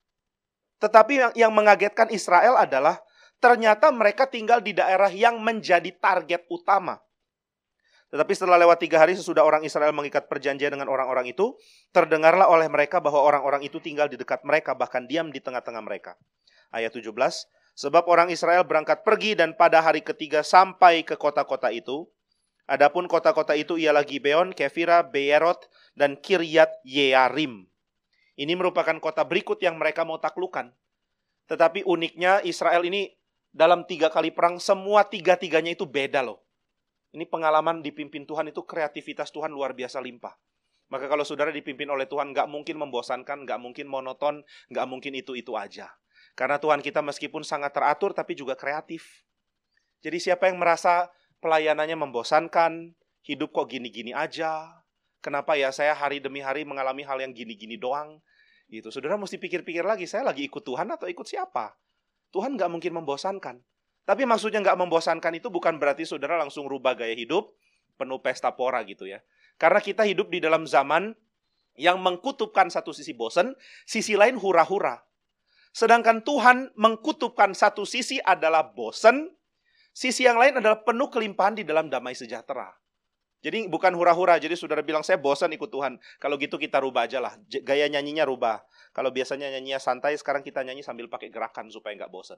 Tetapi yang, yang mengagetkan Israel adalah ternyata mereka tinggal di daerah yang menjadi target utama. Tetapi setelah lewat tiga hari sesudah orang Israel mengikat perjanjian dengan orang-orang itu, terdengarlah oleh mereka bahwa orang-orang itu tinggal di dekat mereka, bahkan diam di tengah-tengah mereka. Ayat tujuh belas, sebab orang Israel berangkat pergi dan pada hari ketiga sampai ke kota-kota itu. Adapun kota-kota itu ialah Gibeon, Kefira, Beerot, dan Kiryat Yearim. Ini merupakan kota berikut yang mereka mau taklukan. Tetapi uniknya Israel ini dalam tiga kali perang, semua tiga-tiganya itu beda loh. Ini pengalaman dipimpin Tuhan itu kreativitas Tuhan luar biasa limpah. Maka kalau saudara dipimpin oleh Tuhan, gak mungkin membosankan, gak mungkin monoton, gak mungkin itu-itu aja. Karena Tuhan kita meskipun sangat teratur, tapi juga kreatif. Jadi siapa yang merasa pelayanannya membosankan, hidup kok gini-gini aja, kenapa ya saya hari demi hari mengalami hal yang gini-gini doang, gitu. Saudara mesti pikir-pikir lagi, saya lagi ikut Tuhan atau ikut siapa? Tuhan gak mungkin membosankan. Tapi maksudnya gak membosankan itu bukan berarti saudara langsung rubah gaya hidup, penuh pesta pora gitu ya. Karena kita hidup di dalam zaman yang mengkutubkan satu sisi bosan, sisi lain hura-hura. Sedangkan Tuhan mengkutubkan satu sisi adalah bosan, sisi yang lain adalah penuh kelimpahan di dalam damai sejahtera. Jadi bukan hura-hura, jadi saudara bilang saya bosan ikut Tuhan. Kalau gitu kita rubah aja lah, gaya nyanyinya rubah. Kalau biasanya nyanyinya santai, sekarang kita nyanyi sambil pakai gerakan supaya nggak bosan.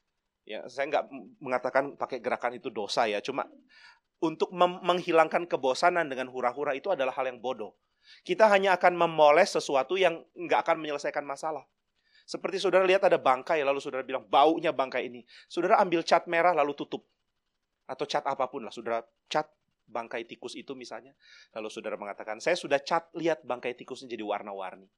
Ya, saya nggak mengatakan pakai gerakan itu dosa ya, cuma untuk mem- menghilangkan kebosanan dengan hura-hura itu adalah hal yang bodoh. Kita hanya akan memoles sesuatu yang nggak akan menyelesaikan masalah. Seperti saudara lihat ada bangkai, lalu saudara bilang baunya bangkai ini. Saudara ambil cat merah lalu tutup. Atau cat apapun lah, saudara cat bangkai tikus itu misalnya. Lalu saudara mengatakan, saya sudah cat, lihat bangkai tikusnya jadi warna-warni.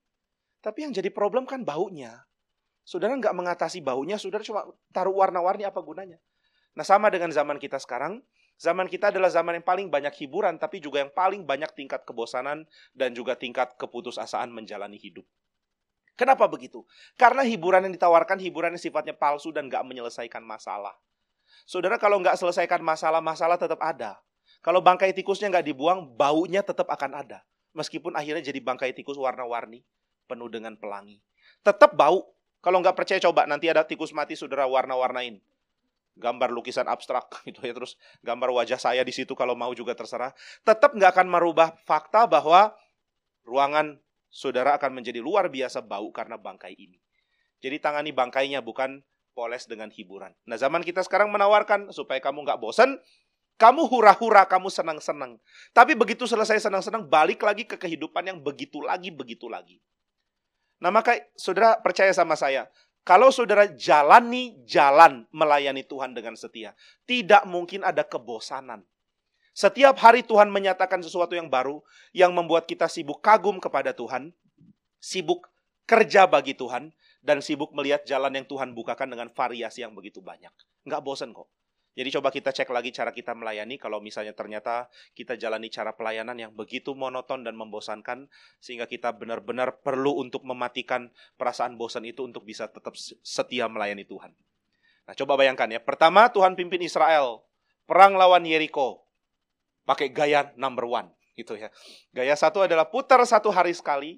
Tapi yang jadi problem kan baunya. Saudara nggak mengatasi baunya, saudara cuma taruh warna-warni, apa gunanya? Nah, sama dengan zaman kita sekarang. Zaman kita adalah zaman yang paling banyak hiburan, tapi juga yang paling banyak tingkat kebosanan dan juga tingkat keputusasaan menjalani hidup. Kenapa begitu? Karena hiburan yang ditawarkan, hiburan yang sifatnya palsu dan nggak menyelesaikan masalah. Saudara, kalau nggak selesaikan masalah, masalah tetap ada. Kalau bangkai tikusnya nggak dibuang, baunya tetap akan ada. Meskipun akhirnya jadi bangkai tikus warna-warni, penuh dengan pelangi. Tetap bau. Kalau nggak percaya, coba nanti ada tikus mati, saudara warna-warnain. Gambar lukisan abstrak, gitu ya. Terus gambar wajah saya di situ, kalau mau juga terserah. Tetap nggak akan merubah fakta bahwa ruangan saudara akan menjadi luar biasa bau karena bangkai ini. Jadi tangani bangkainya, bukan poles dengan hiburan. Nah, zaman kita sekarang menawarkan supaya kamu nggak bosan, kamu hura-hura, kamu senang-senang. Tapi begitu selesai senang-senang, balik lagi ke kehidupan yang begitu lagi, begitu lagi. Nah, maka saudara percaya sama saya, kalau saudara jalani jalan melayani Tuhan dengan setia, tidak mungkin ada kebosanan. Setiap hari Tuhan menyatakan sesuatu yang baru, yang membuat kita sibuk kagum kepada Tuhan, sibuk kerja bagi Tuhan, dan sibuk melihat jalan yang Tuhan bukakan dengan variasi yang begitu banyak. Nggak bosan kok. Jadi coba kita cek lagi cara kita melayani, kalau misalnya ternyata kita jalani cara pelayanan yang begitu monoton dan membosankan, sehingga kita benar-benar perlu untuk mematikan perasaan bosan itu untuk bisa tetap setia melayani Tuhan. Nah, coba bayangkan ya, pertama Tuhan pimpin Israel, perang lawan Yeriko, pakai gaya number one, gitu ya. Gaya satu adalah putar satu hari sekali,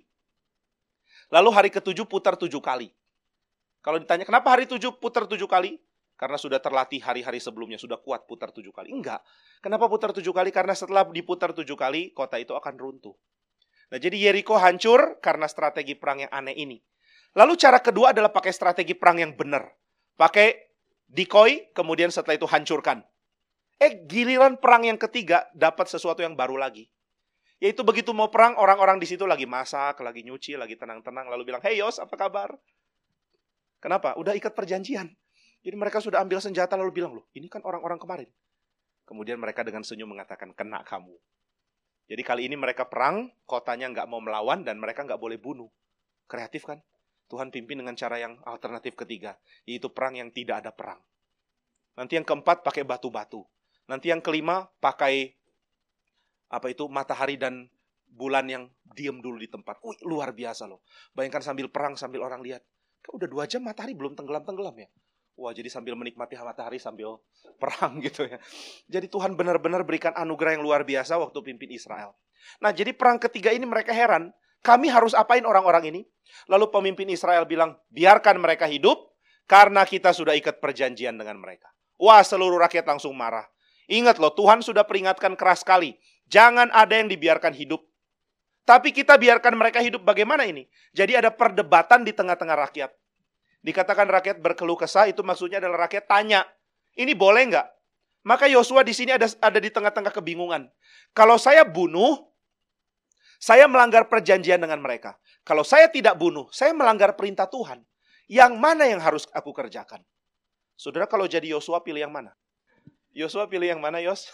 lalu hari ketujuh putar tujuh kali. Kalau ditanya, kenapa hari tujuh putar tujuh kali? Karena sudah terlatih hari-hari sebelumnya, sudah kuat putar tujuh kali. Enggak. Kenapa putar tujuh kali? Karena setelah diputar tujuh kali, kota itu akan runtuh. Nah, jadi Yeriko hancur karena strategi perang yang aneh ini. Lalu cara kedua adalah pakai strategi perang yang benar. Pakai decoy, kemudian setelah itu hancurkan. Eh, giliran perang yang ketiga, dapat sesuatu yang baru lagi. Yaitu begitu mau perang, orang-orang di situ lagi masak, lagi nyuci, lagi tenang-tenang. Lalu bilang, "Hey Yos, apa kabar?" Kenapa? Udah ikat perjanjian. Jadi mereka sudah ambil senjata lalu bilang, "Loh, ini kan orang-orang kemarin." Kemudian mereka dengan senyum mengatakan, "Kena kamu." Jadi kali ini mereka perang, kotanya nggak mau melawan, dan mereka nggak boleh bunuh. Kreatif kan? Tuhan pimpin dengan cara yang alternatif ketiga, yaitu perang yang tidak ada perang. Nanti yang keempat pakai batu-batu. Nanti yang kelima pakai apa itu matahari dan bulan yang diam dulu di tempat. Wih, luar biasa loh. Bayangkan sambil perang, sambil orang lihat. Kan udah dua jam matahari belum tenggelam-tenggelam ya. Wah, jadi sambil menikmati matahari sambil perang gitu ya. Jadi Tuhan benar-benar berikan anugerah yang luar biasa waktu pimpin Israel. Nah, jadi perang ketiga ini mereka heran. Kami harus apain orang-orang ini? Lalu pemimpin Israel bilang, biarkan mereka hidup karena kita sudah ikat perjanjian dengan mereka. Wah, seluruh rakyat langsung marah. Ingat loh, Tuhan sudah peringatkan keras sekali. Jangan ada yang dibiarkan hidup. Tapi kita biarkan mereka hidup bagaimana ini? Jadi ada perdebatan di tengah-tengah rakyat. Dikatakan rakyat berkeluh kesah, itu maksudnya adalah rakyat tanya, ini boleh nggak? Maka Yosua di sini ada, ada di tengah-tengah kebingungan. Kalau saya bunuh, saya melanggar perjanjian dengan mereka. Kalau saya tidak bunuh, saya melanggar perintah Tuhan. Yang mana yang harus aku kerjakan? Saudara, kalau jadi Yosua pilih yang mana? Yosua pilih yang mana, Yos?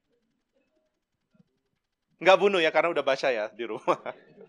Nggak bunuh ya, karena udah baca ya di rumah.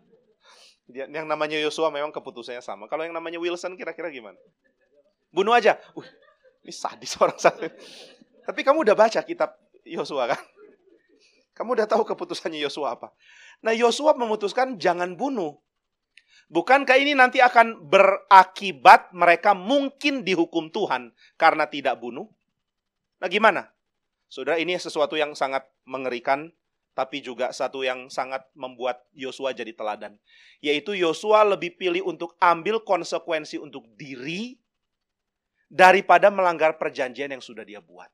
Yang namanya Yosua memang keputusannya sama. Kalau yang namanya Wilson kira-kira gimana? Bunuh aja. Uh, ini sadis orang satu. Tapi kamu udah baca kitab Yosua kan? Kamu udah tahu keputusannya Yosua apa? Nah, Yosua memutuskan jangan bunuh. Bukankah ini nanti akan berakibat mereka mungkin dihukum Tuhan karena tidak bunuh? Nah, gimana? Saudara, ini sesuatu yang sangat mengerikan. Tapi juga satu yang sangat membuat Yosua jadi teladan. Yaitu Yosua lebih pilih untuk ambil konsekuensi untuk diri daripada melanggar perjanjian yang sudah dia buat.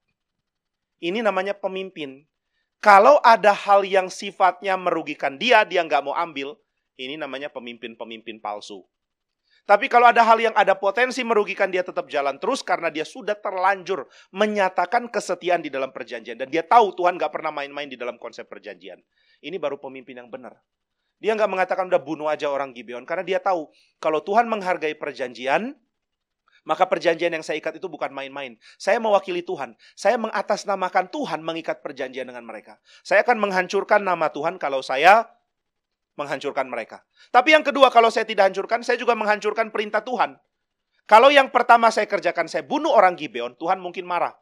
Ini namanya pemimpin. Kalau ada hal yang sifatnya merugikan dia, dia nggak mau ambil. Ini namanya pemimpin-pemimpin palsu. Tapi kalau ada hal yang ada potensi merugikan dia tetap jalan terus karena dia sudah terlanjur menyatakan kesetiaan di dalam perjanjian. Dan dia tahu Tuhan gak pernah main-main di dalam konsep perjanjian. Ini baru pemimpin yang benar. Dia gak mengatakan udah bunuh aja orang Gibeon. Karena dia tahu kalau Tuhan menghargai perjanjian, maka perjanjian yang saya ikat itu bukan main-main. Saya mewakili Tuhan. Saya mengatasnamakan Tuhan mengikat perjanjian dengan mereka. Saya akan menghancurkan nama Tuhan kalau saya menghancurkan mereka. Tapi yang kedua, kalau saya tidak hancurkan, saya juga menghancurkan perintah Tuhan. Kalau yang pertama saya kerjakan, saya bunuh orang Gibeon, Tuhan mungkin marah.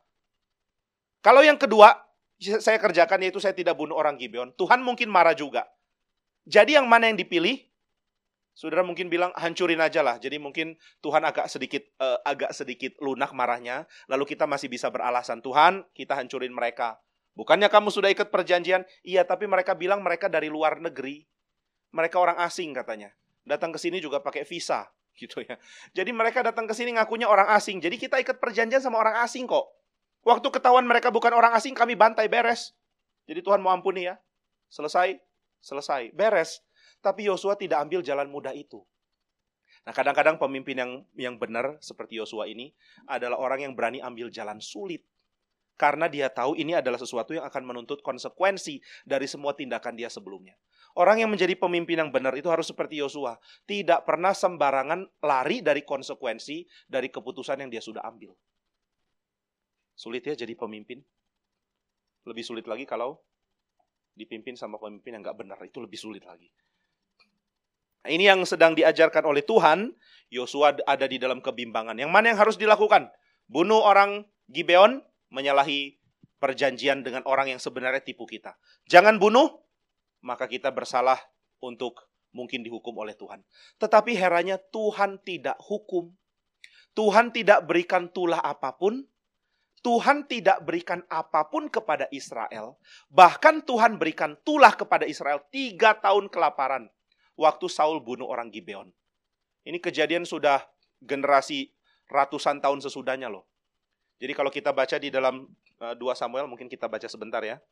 Kalau yang kedua, saya kerjakan, yaitu saya tidak bunuh orang Gibeon, Tuhan mungkin marah juga. Jadi yang mana yang dipilih? Saudara mungkin bilang, hancurin aja lah. Jadi mungkin Tuhan agak sedikit uh, agak sedikit lunak marahnya, lalu kita masih bisa beralasan, Tuhan, kita hancurin mereka. Bukannya kamu sudah ikat perjanjian? Iya, tapi mereka bilang mereka dari luar negeri. Mereka orang asing katanya. Datang ke sini juga pakai visa gitu ya. Jadi mereka datang ke sini ngakunya orang asing. Jadi kita ikat perjanjian sama orang asing kok. Waktu ketahuan mereka bukan orang asing, kami bantai, beres. Jadi Tuhan mau ampuni ya. Selesai, selesai, beres. Tapi Yosua tidak ambil jalan mudah itu. Nah, kadang-kadang pemimpin yang yang benar seperti Yosua ini adalah orang yang berani ambil jalan sulit. Karena dia tahu ini adalah sesuatu yang akan menuntut konsekuensi dari semua tindakan dia sebelumnya. Orang yang menjadi pemimpin yang benar itu harus seperti Yosua. Tidak pernah sembarangan lari dari konsekuensi dari keputusan yang dia sudah ambil. Sulit ya jadi pemimpin. Lebih sulit lagi kalau dipimpin sama pemimpin yang gak benar. Itu lebih sulit lagi. Nah, ini yang sedang diajarkan oleh Tuhan. Yosua ada di dalam kebimbangan. Yang mana yang harus dilakukan? Bunuh orang Gibeon, menyalahi perjanjian dengan orang yang sebenarnya tipu kita. Jangan bunuh, maka kita bersalah untuk mungkin dihukum oleh Tuhan. Tetapi herannya Tuhan tidak hukum. Tuhan tidak berikan tulah apapun. Tuhan tidak berikan apapun kepada Israel. Bahkan Tuhan berikan tulah kepada Israel tiga tahun kelaparan. Waktu Saul bunuh orang Gibeon. Ini kejadian sudah generasi ratusan tahun sesudahnya loh. Jadi kalau kita baca di dalam uh, dua Samuel, mungkin kita baca sebentar ya.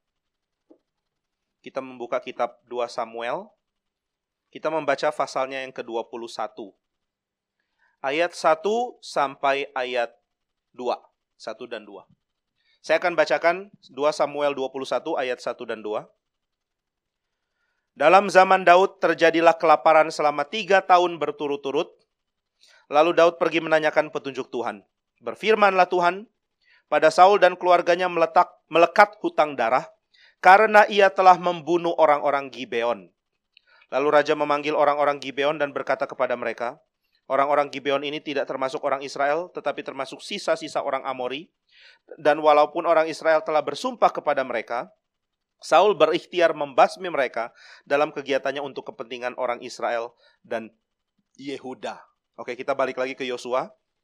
Kita membuka kitab dua Samuel. Kita membaca pasalnya yang ke dua puluh satu. Ayat satu sampai ayat dua. satu dan dua. Saya akan bacakan dua Samuel dua puluh satu ayat satu dan dua. Dalam zaman Daud terjadilah kelaparan selama tiga tahun berturut-turut. Lalu Daud pergi menanyakan petunjuk Tuhan. Berfirmanlah Tuhan, pada Saul dan keluarganya meletak, melekat hutang darah, karena ia telah membunuh orang-orang Gibeon. Lalu raja memanggil orang-orang Gibeon dan berkata kepada mereka, orang-orang Gibeon ini tidak termasuk orang Israel, tetapi termasuk sisa-sisa orang Amori. Dan walaupun orang Israel telah bersumpah kepada mereka, Saul berikhtiar membasmi mereka dalam kegiatannya untuk kepentingan orang Israel dan Yehuda. Oke, kita balik lagi ke Yosua.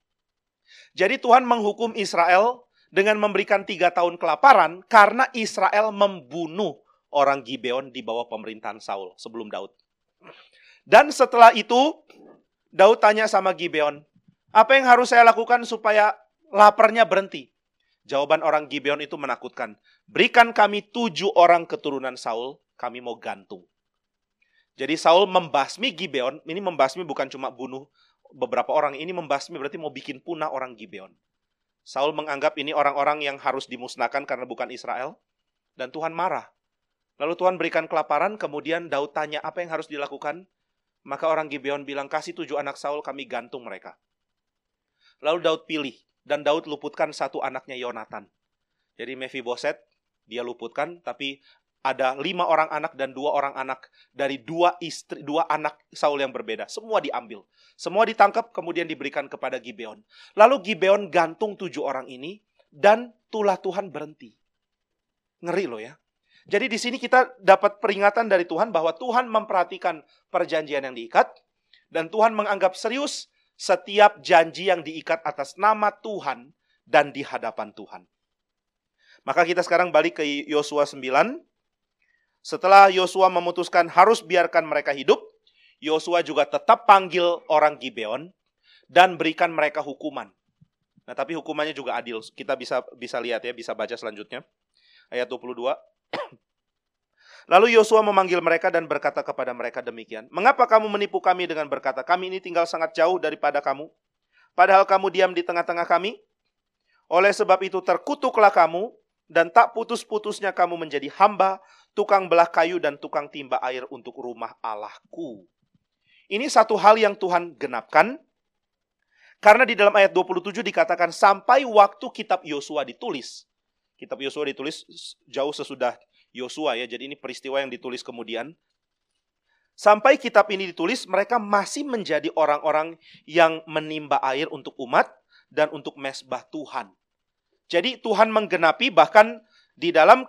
Jadi Tuhan menghukum Israel dengan memberikan tiga tahun kelaparan karena Israel membunuh orang Gibeon di bawah pemerintahan Saul sebelum Daud. Dan setelah itu, Daud tanya sama Gibeon, apa yang harus saya lakukan supaya laparnya berhenti? Jawaban orang Gibeon itu menakutkan. Berikan kami tujuh orang keturunan Saul, kami mau gantung. Jadi Saul membasmi Gibeon, ini membasmi bukan cuma bunuh beberapa orang, ini membasmi berarti mau bikin punah orang Gibeon. Saul menganggap ini orang-orang yang harus dimusnahkan karena bukan Israel, dan Tuhan marah. Lalu Tuhan berikan kelaparan, kemudian Daud tanya apa yang harus dilakukan? Maka orang Gibeon bilang, kasih tujuh anak Saul, kami gantung mereka. Lalu Daud pilih. Dan Daud luputkan satu anaknya Yonatan. Jadi Mephiboset dia luputkan, tapi ada lima orang anak dan dua orang anak dari dua istri, dua anak Saul yang berbeda. Semua diambil. Semua ditangkap, kemudian diberikan kepada Gibeon. Lalu Gibeon gantung tujuh orang ini, dan tulah Tuhan berhenti. Ngeri loh ya. Jadi di sini kita dapat peringatan dari Tuhan bahwa Tuhan memperhatikan perjanjian yang diikat, dan Tuhan menganggap serius setiap janji yang diikat atas nama Tuhan dan di hadapan Tuhan. Maka kita sekarang balik ke Yosua sembilan. Setelah Yosua memutuskan harus biarkan mereka hidup, Yosua juga tetap panggil orang Gibeon dan berikan mereka hukuman. Nah, tapi hukumannya juga adil. Kita bisa bisa lihat ya, bisa baca selanjutnya. Ayat dua puluh dua. Lalu Yosua memanggil mereka dan berkata kepada mereka demikian. Mengapa kamu menipu kami dengan berkata, kami ini tinggal sangat jauh daripada kamu, padahal kamu diam di tengah-tengah kami? Oleh sebab itu terkutuklah kamu, dan tak putus-putusnya kamu menjadi hamba, tukang belah kayu dan tukang timba air untuk rumah Allahku. Ini satu hal yang Tuhan genapkan, karena di dalam ayat dua puluh tujuh dikatakan sampai waktu kitab Yosua ditulis. Kitab Yosua ditulis jauh sesudah Yosua ya, jadi ini peristiwa yang ditulis kemudian. Sampai kitab ini ditulis, mereka masih menjadi orang-orang yang menimba air untuk umat dan untuk mezbah Tuhan. Jadi Tuhan menggenapi, bahkan di dalam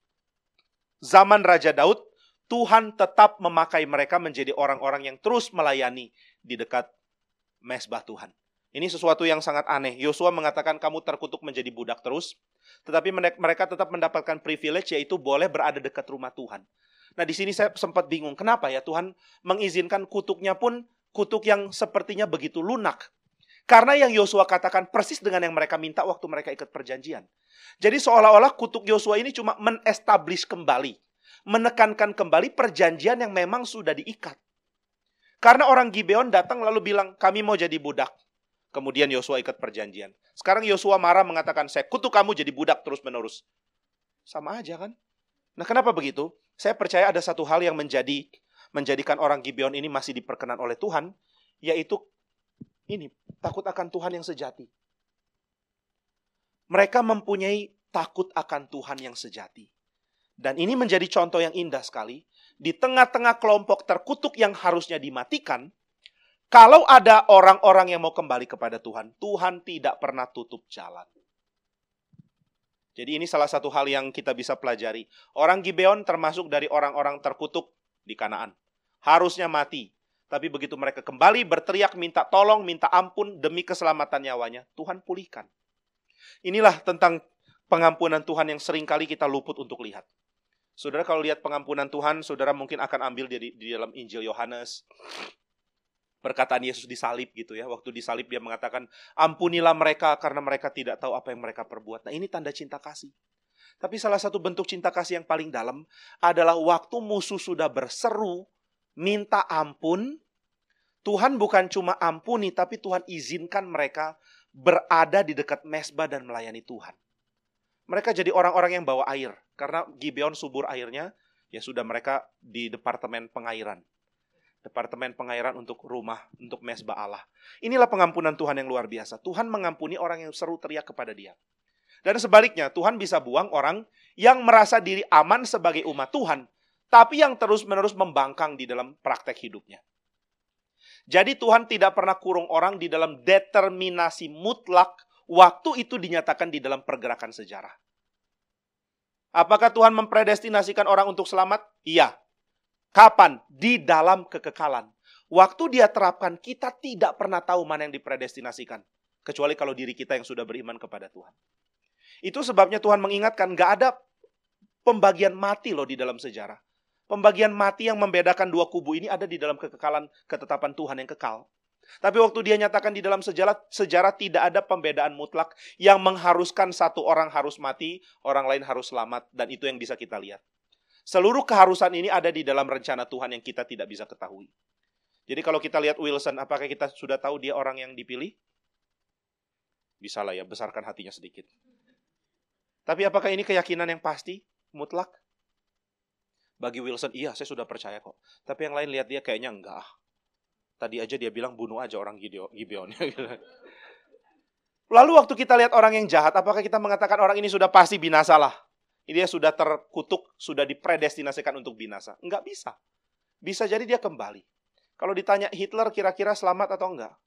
zaman Raja Daud, Tuhan tetap memakai mereka menjadi orang-orang yang terus melayani di dekat mezbah Tuhan. Ini sesuatu yang sangat aneh. Yosua mengatakan kamu terkutuk menjadi budak terus, tetapi mereka tetap mendapatkan privilege, yaitu boleh berada dekat rumah Tuhan. Nah, di sini saya sempat bingung, kenapa ya Tuhan mengizinkan kutuknya pun kutuk yang sepertinya begitu lunak? Karena yang Yosua katakan persis dengan yang mereka minta waktu mereka ikut perjanjian. Jadi seolah-olah kutuk Yosua ini cuma men-establish kembali, menekankan kembali perjanjian yang memang sudah diikat. Karena orang Gibeon datang lalu bilang, kami mau jadi budak. Kemudian Yosua ikat perjanjian. Sekarang Yosua marah mengatakan, saya kutuk kamu jadi budak terus-menerus. Sama aja kan? Nah, kenapa begitu? Saya percaya ada satu hal yang menjadi menjadikan orang Gibeon ini masih diperkenan oleh Tuhan, yaitu ini, takut akan Tuhan yang sejati. Mereka mempunyai takut akan Tuhan yang sejati. Dan ini menjadi contoh yang indah sekali. Di tengah-tengah kelompok terkutuk yang harusnya dimatikan, kalau ada orang-orang yang mau kembali kepada Tuhan, Tuhan tidak pernah tutup jalan. Jadi ini salah satu hal yang kita bisa pelajari. Orang Gibeon termasuk dari orang-orang terkutuk di Kanaan. Harusnya mati. Tapi begitu mereka kembali berteriak minta tolong, minta ampun demi keselamatan nyawanya, Tuhan pulihkan. Inilah tentang pengampunan Tuhan yang seringkali kita luput untuk lihat. Saudara kalau lihat pengampunan Tuhan, saudara mungkin akan ambil di, di dalam Injil Yohanes. Perkataan Yesus disalib gitu ya. Waktu disalib dia mengatakan, ampunilah mereka karena mereka tidak tahu apa yang mereka perbuat. Nah, ini tanda cinta kasih. Tapi salah satu bentuk cinta kasih yang paling dalam adalah waktu musuh sudah berseru, minta ampun, Tuhan bukan cuma ampuni, tapi Tuhan izinkan mereka berada di dekat mezbah dan melayani Tuhan. Mereka jadi orang-orang yang bawa air. Karena Gibeon subur airnya, Ya sudah, mereka di departemen pengairan. Departemen pengairan untuk rumah, untuk mesbah Allah. Inilah pengampunan Tuhan yang luar biasa. Tuhan mengampuni orang yang seru teriak kepada Dia. Dan sebaliknya, Tuhan bisa buang orang yang merasa diri aman sebagai umat Tuhan, tapi yang terus-menerus membangkang di dalam praktek hidupnya. Jadi Tuhan tidak pernah kurung orang di dalam determinasi mutlak waktu itu dinyatakan di dalam pergerakan sejarah. Apakah Tuhan mempredestinasikan orang untuk selamat? Iya. Kapan? Di dalam kekekalan. Waktu Dia terapkan, kita tidak pernah tahu mana yang dipredestinasikan. Kecuali kalau diri kita yang sudah beriman kepada Tuhan. Itu sebabnya Tuhan mengingatkan, gak ada pembagian mati loh di dalam sejarah. Pembagian mati yang membedakan dua kubu ini ada di dalam kekekalan ketetapan Tuhan yang kekal. Tapi waktu Dia nyatakan di dalam sejarah, sejarah tidak ada pembedaan mutlak yang mengharuskan satu orang harus mati, orang lain harus selamat. Dan itu yang bisa kita lihat. Seluruh keharusan ini ada di dalam rencana Tuhan yang kita tidak bisa ketahui. Jadi kalau kita lihat Wilson, apakah kita sudah tahu dia orang yang dipilih? Bisa lah ya, besarkan hatinya sedikit. Tapi apakah ini keyakinan yang pasti, mutlak? Bagi Wilson, iya saya sudah percaya kok. Tapi yang lain lihat dia kayaknya enggak. Tadi aja dia bilang bunuh aja orang Gibeon. Lalu waktu kita lihat orang yang jahat, apakah kita mengatakan orang ini sudah pasti binasa lah? Dia sudah terkutuk, sudah dipredestinasikan untuk binasa. Enggak bisa. Bisa jadi dia kembali. Kalau ditanya Hitler kira-kira selamat atau enggak?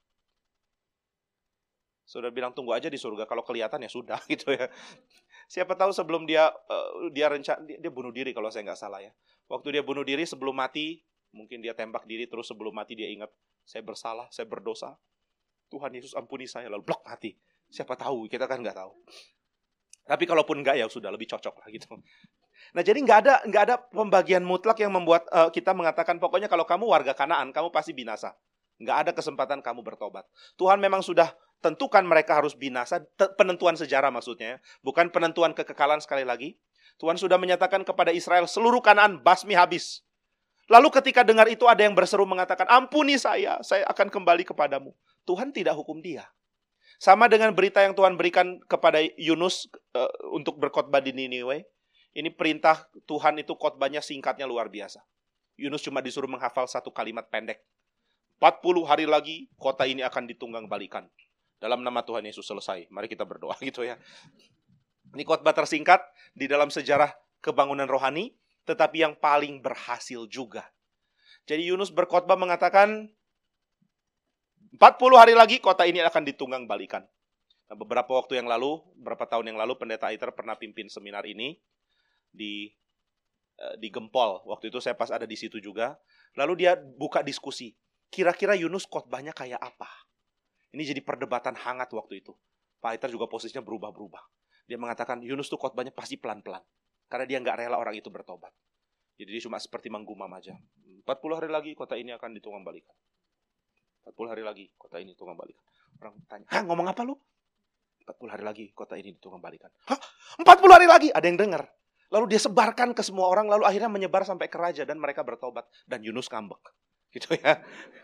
Sudah bilang tunggu aja di surga, kalau kelihatan ya sudah gitu ya. Siapa tahu sebelum dia uh, dia rencana dia, dia bunuh diri kalau saya nggak salah ya. Waktu dia bunuh diri sebelum mati, mungkin dia tembak diri terus sebelum mati dia ingat, saya bersalah, saya berdosa. Tuhan Yesus ampuni saya, lalu blok mati. Siapa tahu, kita kan nggak tahu. Tapi kalaupun nggak ya sudah lebih cocok lah gitu. Nah jadi nggak ada nggak ada pembagian mutlak yang membuat uh, kita mengatakan pokoknya kalau kamu warga Kanaan kamu pasti binasa. Nggak ada kesempatan kamu bertobat. Tuhan memang sudah tentukan mereka harus binasa, penentuan sejarah maksudnya, bukan penentuan kekekalan sekali lagi. Tuhan sudah menyatakan kepada Israel seluruh Kanaan basmi habis. Lalu ketika dengar itu ada yang berseru mengatakan, ampuni saya, saya akan kembali kepadamu. Tuhan tidak hukum dia. Sama dengan berita yang Tuhan berikan kepada Yunus uh, untuk berkhotbah di Niniwe. Ini perintah Tuhan itu khotbahnya singkatnya luar biasa. Yunus cuma disuruh menghafal satu kalimat pendek. empat puluh hari lagi kota ini akan ditunggang balikan. Dalam nama Tuhan Yesus selesai. Mari kita berdoa gitu ya. Ini khotbah tersingkat di dalam sejarah kebangunan rohani, tetapi yang paling berhasil juga. Jadi Yunus berkhotbah mengatakan, empat puluh hari lagi kota ini akan ditunggang balikan. Nah, beberapa waktu yang lalu, beberapa tahun yang lalu, Pendeta Aiter pernah pimpin seminar ini di, uh, di Gempol. Waktu itu saya pas ada di situ juga. Lalu dia buka diskusi. Kira-kira Yunus khotbahnya kayak apa? Ini jadi perdebatan hangat waktu itu. Pak Aiter juga posisinya berubah-berubah. Dia mengatakan Yunus tuh khotbahnya pasti pelan-pelan. Karena dia nggak rela orang itu bertobat. Jadi dia cuma seperti menggumam aja. empat puluh hari lagi kota ini akan ditunggang balikan. empat puluh hari lagi kota ini ditunggang balikan. Orang tanya, hah ngomong apa lu? empat puluh hari lagi kota ini ditunggang balikan. Hah? empat puluh hari lagi? Ada yang dengar. Lalu dia sebarkan ke semua orang. Lalu akhirnya menyebar sampai ke raja. Dan mereka bertobat. Dan Yunus ngambek. Gitu ya.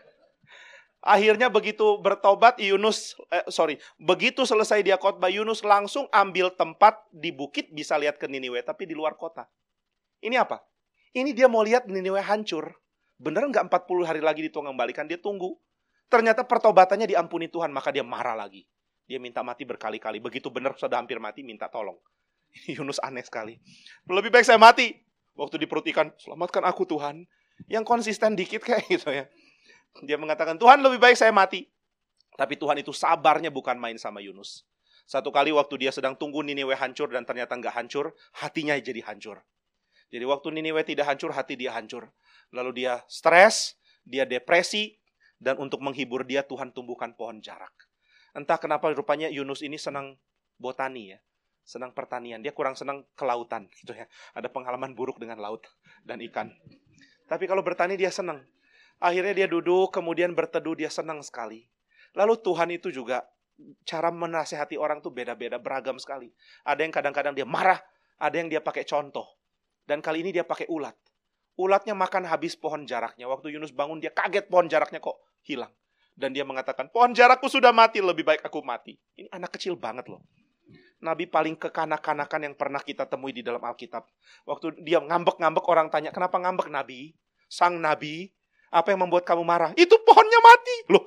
Akhirnya begitu bertobat Yunus, eh, sorry, begitu selesai dia khotbah Yunus langsung ambil tempat di bukit bisa lihat ke Niniwe, tapi di luar kota. Ini apa? Ini dia mau lihat Niniwe hancur. Bener nggak empat puluh hari lagi ditunggang balikan? Dia tunggu. Ternyata pertobatannya diampuni Tuhan, maka dia marah lagi. Dia minta mati berkali-kali. Begitu benar sudah hampir mati, minta tolong. Yunus aneh sekali. Lebih baik saya mati. Waktu di perut ikan, selamatkan aku Tuhan. Yang konsisten dikit kayak gitu ya. Dia mengatakan, Tuhan lebih baik saya mati. Tapi Tuhan itu sabarnya bukan main sama Yunus. Satu kali waktu dia sedang tunggu Niniwe hancur dan ternyata nggak hancur, hatinya jadi hancur. Jadi waktu Niniwe tidak hancur, hati dia hancur. Lalu dia stres, dia depresi, dan untuk menghibur dia Tuhan tumbuhkan pohon jarak. Entah kenapa rupanya Yunus ini senang botani ya. Senang pertanian, dia kurang senang kelautan gitu ya. Ada pengalaman buruk dengan laut dan ikan. Tapi kalau bertani dia senang. Akhirnya dia duduk, kemudian berteduh, dia senang sekali. Lalu Tuhan itu juga, cara menasihati orang tuh beda-beda, beragam sekali. Ada yang kadang-kadang dia marah, ada yang dia pakai contoh. Dan kali ini dia pakai ulat. Ulatnya makan habis pohon jaraknya. Waktu Yunus bangun, dia kaget pohon jaraknya kok hilang. Dan dia mengatakan, pohon jarakku sudah mati, lebih baik aku mati. Ini anak kecil banget loh. nabi paling kekanak-kanakan yang pernah kita temui di dalam Alkitab. Waktu dia ngambek-ngambek, orang tanya, kenapa ngambek nabi? Sang nabi, apa yang membuat kamu marah? Itu pohonnya mati. Loh,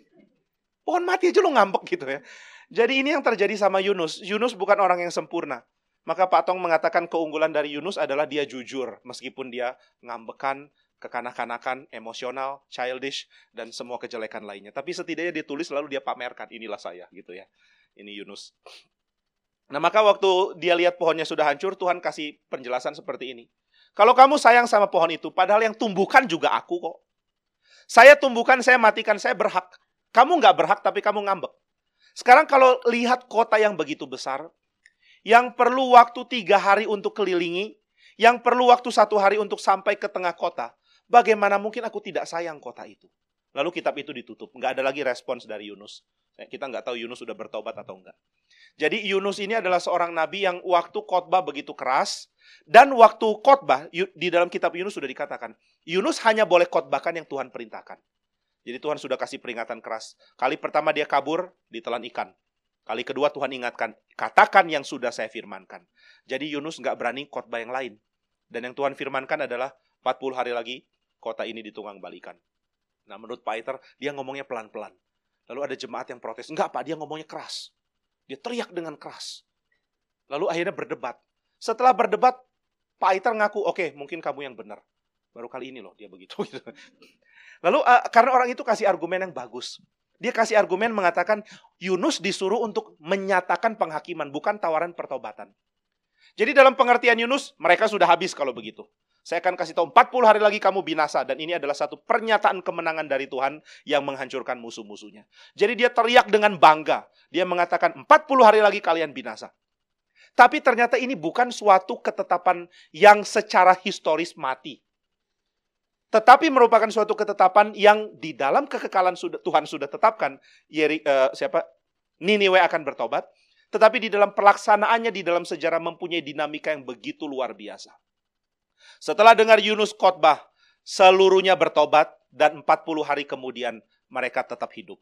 pohon mati aja lo ngambek gitu ya. Jadi ini yang terjadi sama Yunus. Yunus bukan orang yang sempurna. Maka Pak Tong mengatakan keunggulan dari Yunus adalah dia jujur. Meskipun dia ngambekan, kekanak-kanakan, emosional, childish, dan semua kejelekan lainnya. Tapi setidaknya dia tulis lalu dia pamerkan, inilah saya gitu ya. Ini Yunus. Nah maka waktu dia lihat pohonnya sudah hancur, Tuhan kasih penjelasan seperti ini. Kalau kamu sayang sama pohon itu, padahal yang tumbuhkan juga aku kok. Saya tumbuhkan, saya matikan, saya berhak. Kamu nggak berhak, tapi kamu ngambek. Sekarang kalau lihat kota yang begitu besar, yang perlu waktu tiga hari untuk kelilingi, yang perlu waktu satu hari untuk sampai ke tengah kota, bagaimana mungkin aku tidak sayang kota itu? Lalu kitab itu ditutup. Nggak ada lagi respons dari Yunus. Kita nggak tahu Yunus sudah bertobat atau enggak. Jadi Yunus ini adalah seorang nabi yang waktu khotbah begitu keras. Dan waktu khotbah, di dalam kitab Yunus sudah dikatakan, Yunus hanya boleh khotbahkan yang Tuhan perintahkan. Jadi Tuhan sudah kasih peringatan keras. Kali pertama dia kabur, ditelan ikan. Kali kedua Tuhan ingatkan, katakan yang sudah saya firmankan. Jadi Yunus nggak berani khotbah yang lain. Dan yang Tuhan firmankan adalah empat puluh hari lagi kota ini ditunggang balikan. Nah menurut Pak Iter, dia ngomongnya pelan-pelan. Lalu ada jemaat yang protes. Enggak Pak, dia ngomongnya keras. Dia teriak dengan keras. Lalu akhirnya berdebat. Setelah berdebat, Pak Iter ngaku, oke okay, mungkin kamu yang benar. Baru kali ini loh dia begitu. Lalu uh, karena orang itu kasih argumen yang bagus. Dia kasih argumen mengatakan Yunus disuruh untuk menyatakan penghakiman, bukan tawaran pertobatan. Jadi dalam pengertian Yunus, mereka sudah habis kalau begitu. Saya akan kasih tahu empat puluh hari lagi kamu binasa. Dan ini adalah satu pernyataan kemenangan dari Tuhan yang menghancurkan musuh-musuhnya. Jadi dia teriak dengan bangga. Dia mengatakan empat puluh hari lagi kalian binasa. Tapi ternyata ini bukan suatu ketetapan yang secara historis mati. Tetapi merupakan suatu ketetapan yang di dalam kekekalan sudah, Tuhan sudah tetapkan. Yeri, uh, siapa? Niniwe akan bertobat. Tetapi di dalam pelaksanaannya, di dalam sejarah mempunyai dinamika yang begitu luar biasa. Setelah dengar Yunus khotbah, seluruhnya bertobat dan empat puluh hari kemudian mereka tetap hidup.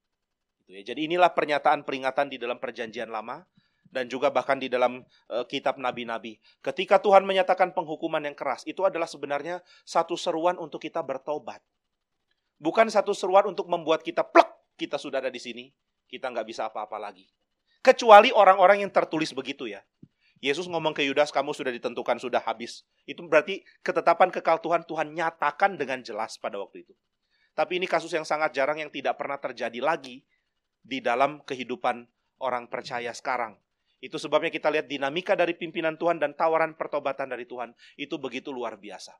Jadi inilah pernyataan peringatan di dalam perjanjian lama dan juga bahkan di dalam uh, kitab nabi-nabi. Ketika Tuhan menyatakan penghukuman yang keras, itu adalah sebenarnya satu seruan untuk kita bertobat. Bukan satu seruan untuk membuat kita plek, kita sudah ada di sini, kita nggak bisa apa-apa lagi. Kecuali orang-orang yang tertulis begitu ya. Yesus ngomong ke Yudas, kamu sudah ditentukan, sudah habis. Itu berarti ketetapan kekal Tuhan, Tuhan nyatakan dengan jelas pada waktu itu. Tapi ini kasus yang sangat jarang yang tidak pernah terjadi lagi di dalam kehidupan orang percaya sekarang. Itu sebabnya kita lihat dinamika dari pimpinan Tuhan dan tawaran pertobatan dari Tuhan. Itu begitu luar biasa.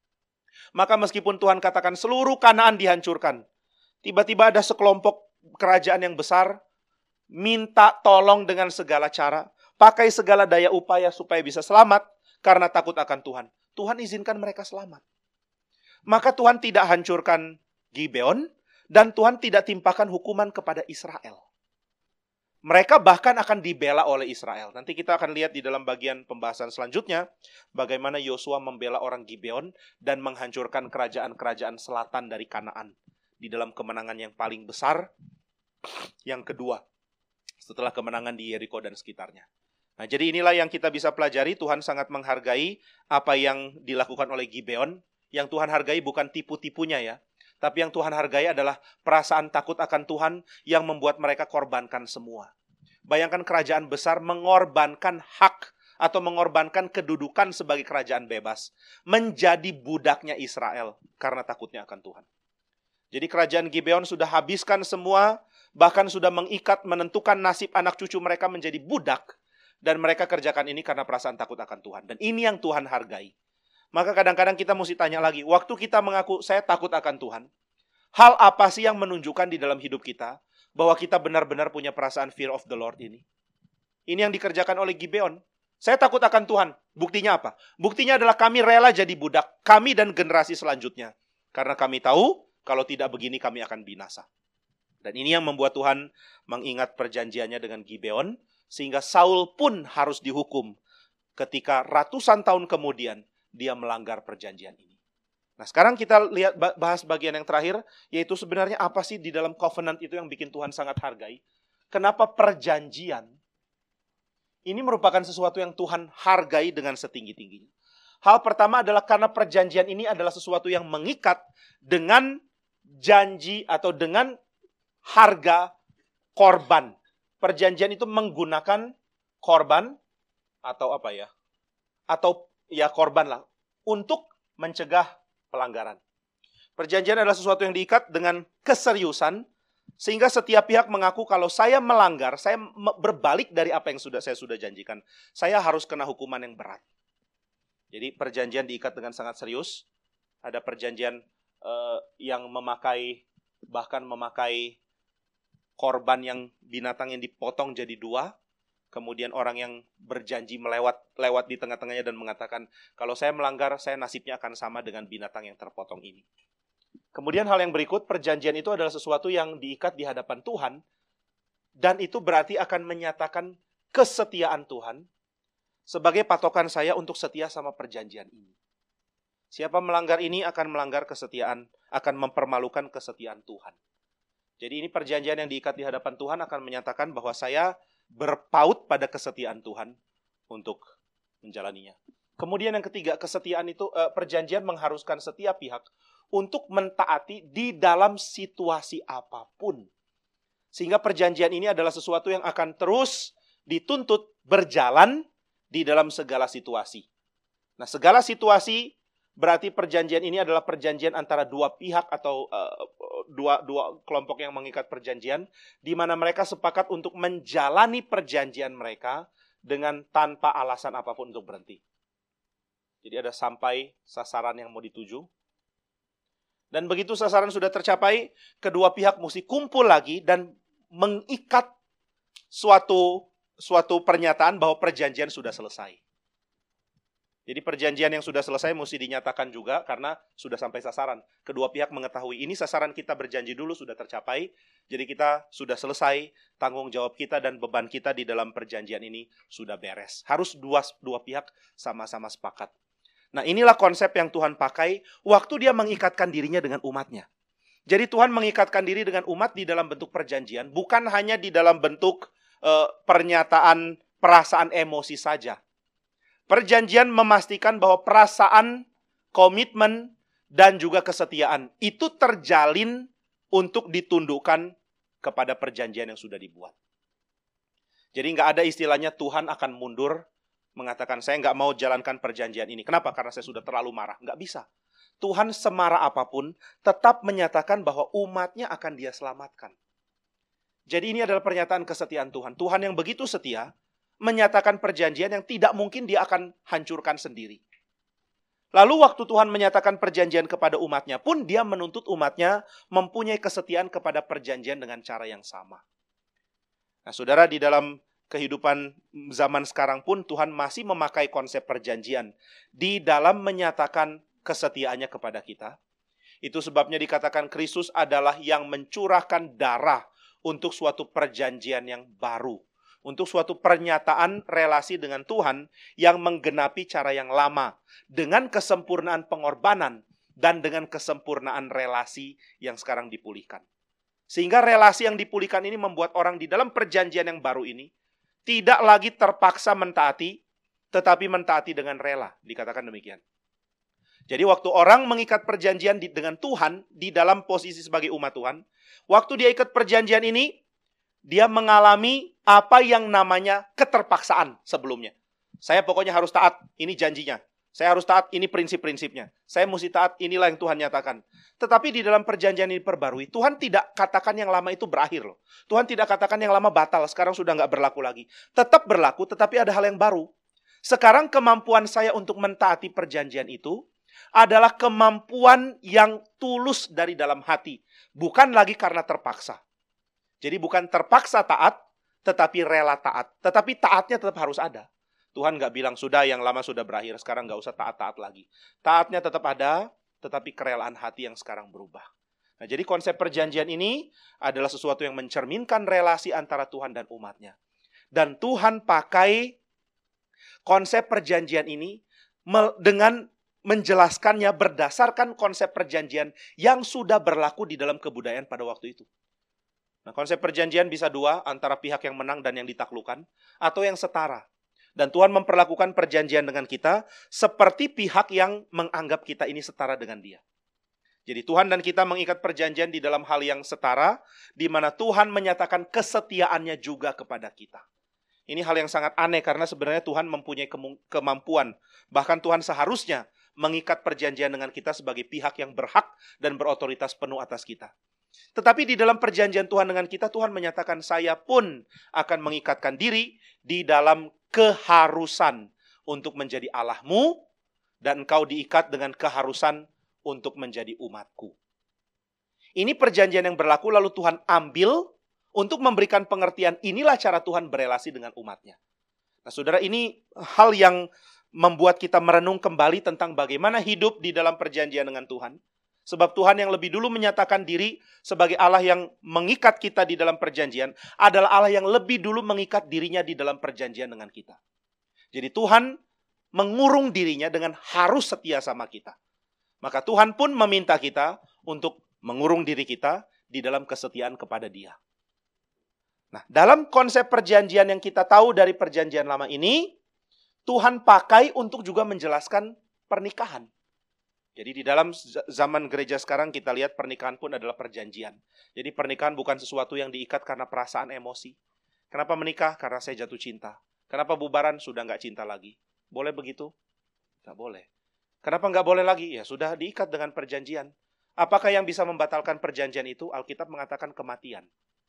Maka meskipun Tuhan katakan seluruh Kanaan dihancurkan, tiba-tiba ada sekelompok kerajaan yang besar, minta tolong dengan segala cara, pakai segala daya upaya supaya bisa selamat karena takut akan Tuhan. Tuhan izinkan mereka selamat. Maka Tuhan tidak hancurkan Gibeon dan Tuhan tidak timpakan hukuman kepada Israel. Mereka bahkan akan dibela oleh Israel. Nanti kita akan lihat di dalam bagian pembahasan selanjutnya bagaimana Yosua membela orang Gibeon dan menghancurkan kerajaan-kerajaan selatan dari Kanaan di dalam kemenangan yang paling besar yang kedua setelah kemenangan di Yeriko dan sekitarnya. Nah, jadi inilah yang kita bisa pelajari. Tuhan sangat menghargai apa yang dilakukan oleh Gibeon. Yang Tuhan hargai bukan tipu-tipunya ya. Tapi yang Tuhan hargai adalah perasaan takut akan Tuhan yang membuat mereka korbankan semua. Bayangkan kerajaan besar mengorbankan hak atau mengorbankan kedudukan sebagai kerajaan bebas. Menjadi budaknya Israel karena takutnya akan Tuhan. Jadi kerajaan Gibeon sudah habiskan semua. Bahkan sudah mengikat, menentukan nasib anak cucu mereka menjadi budak. Dan mereka kerjakan ini karena perasaan takut akan Tuhan. Dan ini yang Tuhan hargai. Maka kadang-kadang kita mesti tanya lagi, waktu kita mengaku saya takut akan Tuhan, hal apa sih yang menunjukkan di dalam hidup kita bahwa kita benar-benar punya perasaan fear of the Lord ini? Ini yang dikerjakan oleh Gibeon. Saya takut akan Tuhan. Buktinya apa? Buktinya adalah kami rela jadi budak. Kami dan generasi selanjutnya. Karena kami tahu kalau tidak begini kami akan binasa. Dan ini yang membuat Tuhan mengingat perjanjiannya dengan Gibeon. Sehingga Saul pun harus dihukum ketika ratusan tahun kemudian dia melanggar perjanjian ini. Nah sekarang kita lihat bahas bagian yang terakhir, yaitu sebenarnya apa sih di dalam covenant itu yang bikin Tuhan sangat hargai. Kenapa perjanjian Ini merupakan sesuatu yang Tuhan hargai dengan setinggi-tingginya. Hal pertama adalah karena perjanjian ini adalah sesuatu yang mengikat dengan janji atau dengan harga korban. Perjanjian itu menggunakan korban atau apa ya? Atau ya korban lah untuk mencegah pelanggaran. Perjanjian adalah sesuatu yang diikat dengan keseriusan sehingga setiap pihak mengaku kalau saya melanggar, saya berbalik dari apa yang sudah saya sudah janjikan, saya harus kena hukuman yang berat. Jadi perjanjian diikat dengan sangat serius. Ada perjanjian uh, yang memakai bahkan memakai korban yang binatang yang dipotong jadi dua. Kemudian orang yang berjanji melewat lewat di tengah-tengahnya dan mengatakan, kalau saya melanggar, saya nasibnya akan sama dengan binatang yang terpotong ini. Kemudian hal yang berikut, perjanjian itu adalah sesuatu yang diikat di hadapan Tuhan. Dan itu berarti akan menyatakan kesetiaan Tuhan sebagai patokan saya untuk setia sama perjanjian ini. Siapa melanggar ini akan melanggar kesetiaan, akan mempermalukan kesetiaan Tuhan. Jadi ini perjanjian yang diikat di hadapan Tuhan akan menyatakan bahwa saya berpaut pada kesetiaan Tuhan untuk menjalaninya. Kemudian yang ketiga, kesetiaan itu eh, perjanjian mengharuskan setiap pihak untuk mentaati di dalam situasi apapun. Sehingga perjanjian ini adalah sesuatu yang akan terus dituntut berjalan di dalam segala situasi. Nah, segala situasi berarti perjanjian ini adalah perjanjian antara dua pihak atau uh, dua, dua kelompok yang mengikat perjanjian, di mana mereka sepakat untuk menjalani perjanjian mereka dengan tanpa alasan apapun untuk berhenti. Jadi ada sampai sasaran yang mau dituju. Dan begitu sasaran sudah tercapai, kedua pihak mesti kumpul lagi dan mengikat suatu suatu pernyataan bahwa perjanjian sudah selesai. Jadi perjanjian yang sudah selesai mesti dinyatakan juga karena sudah sampai sasaran. Kedua pihak mengetahui ini sasaran kita berjanji dulu sudah tercapai. Jadi kita sudah selesai, tanggung jawab kita dan beban kita di dalam perjanjian ini sudah beres. Harus dua, dua pihak sama-sama sepakat. Nah, inilah konsep yang Tuhan pakai waktu dia mengikatkan dirinya dengan umatnya. Jadi Tuhan mengikatkan diri dengan umat di dalam bentuk perjanjian, bukan hanya di dalam bentuk uh, pernyataan perasaan emosi saja. Perjanjian memastikan bahwa perasaan, komitmen, dan juga kesetiaan itu terjalin untuk ditundukkan kepada perjanjian yang sudah dibuat. Jadi nggak ada istilahnya Tuhan akan mundur, mengatakan saya nggak mau jalankan perjanjian ini. Kenapa? Karena saya sudah terlalu marah. Nggak bisa. Tuhan semarah apapun tetap menyatakan bahwa umatnya akan dia selamatkan. Jadi ini adalah pernyataan kesetiaan Tuhan. Tuhan yang begitu setia menyatakan perjanjian yang tidak mungkin dia akan hancurkan sendiri. Lalu waktu Tuhan menyatakan perjanjian kepada umatnya pun dia menuntut umatnya mempunyai kesetiaan kepada perjanjian dengan cara yang sama. Nah, saudara, di dalam kehidupan zaman sekarang pun Tuhan masih memakai konsep perjanjian di dalam menyatakan kesetiaannya kepada kita. Itu sebabnya dikatakan Kristus adalah yang mencurahkan darah untuk suatu perjanjian yang baru. Untuk suatu pernyataan relasi dengan Tuhan yang menggenapi cara yang lama. Dengan kesempurnaan pengorbanan dan dengan kesempurnaan relasi yang sekarang dipulihkan. Sehingga relasi yang dipulihkan ini membuat orang di dalam perjanjian yang baru ini tidak lagi terpaksa mentaati, tetapi mentaati dengan rela. Dikatakan demikian. Jadi waktu orang mengikat perjanjian di, dengan Tuhan di dalam posisi sebagai umat Tuhan, waktu dia ikat perjanjian ini, dia mengalami apa yang namanya keterpaksaan sebelumnya. Saya pokoknya harus taat, ini janjinya. Saya harus taat, ini prinsip-prinsipnya. Saya mesti taat, inilah yang Tuhan nyatakan. Tetapi di dalam perjanjian ini diperbarui, Tuhan tidak katakan yang lama itu berakhir loh. Tuhan tidak katakan yang lama batal, sekarang sudah nggak berlaku lagi. Tetap berlaku, tetapi ada hal yang baru. Sekarang kemampuan saya untuk mentaati perjanjian itu adalah kemampuan yang tulus dari dalam hati. Bukan lagi karena terpaksa. Jadi bukan terpaksa taat, tetapi rela taat. Tetapi taatnya tetap harus ada. Tuhan nggak bilang, sudah yang lama sudah berakhir, sekarang nggak usah taat-taat lagi. Taatnya tetap ada, tetapi kerelaan hati yang sekarang berubah. Nah, jadi konsep perjanjian ini adalah sesuatu yang mencerminkan relasi antara Tuhan dan umatnya. Dan Tuhan pakai konsep perjanjian ini dengan menjelaskannya berdasarkan konsep perjanjian yang sudah berlaku di dalam kebudayaan pada waktu itu. Nah, konsep perjanjian bisa dua, antara pihak yang menang dan yang ditaklukkan, atau yang setara. Dan Tuhan memperlakukan perjanjian dengan kita seperti pihak yang menganggap kita ini setara dengan Dia. Jadi Tuhan dan kita mengikat perjanjian di dalam hal yang setara, di mana Tuhan menyatakan kesetiaannya juga kepada kita. Ini hal yang sangat aneh karena sebenarnya Tuhan mempunyai kemampuan. Bahkan Tuhan seharusnya mengikat perjanjian dengan kita sebagai pihak yang berhak dan berotoritas penuh atas kita. Tetapi di dalam perjanjian Tuhan dengan kita, Tuhan menyatakan saya pun akan mengikatkan diri di dalam keharusan untuk menjadi Allahmu, dan engkau diikat dengan keharusan untuk menjadi umatku. Ini perjanjian yang berlaku lalu Tuhan ambil untuk memberikan pengertian inilah cara Tuhan berelasi dengan umatnya. Nah saudara, ini hal yang membuat kita merenung kembali tentang bagaimana hidup di dalam perjanjian dengan Tuhan. Sebab Tuhan yang lebih dulu menyatakan diri sebagai Allah yang mengikat kita di dalam perjanjian adalah Allah yang lebih dulu mengikat dirinya di dalam perjanjian dengan kita. Jadi Tuhan mengurung dirinya dengan harus setia sama kita. Maka Tuhan pun meminta kita untuk mengurung diri kita di dalam kesetiaan kepada Dia. Nah, dalam konsep perjanjian yang kita tahu dari perjanjian lama ini, Tuhan pakai untuk juga menjelaskan pernikahan. Jadi di dalam zaman gereja sekarang kita lihat pernikahan pun adalah perjanjian. Jadi pernikahan bukan sesuatu yang diikat karena perasaan emosi. Kenapa menikah? Karena saya jatuh cinta. Kenapa bubaran? Sudah nggak cinta lagi. Boleh begitu? Nggak boleh. Kenapa nggak boleh lagi? Ya sudah diikat dengan perjanjian. Apakah yang bisa membatalkan perjanjian itu? Alkitab mengatakan kematian.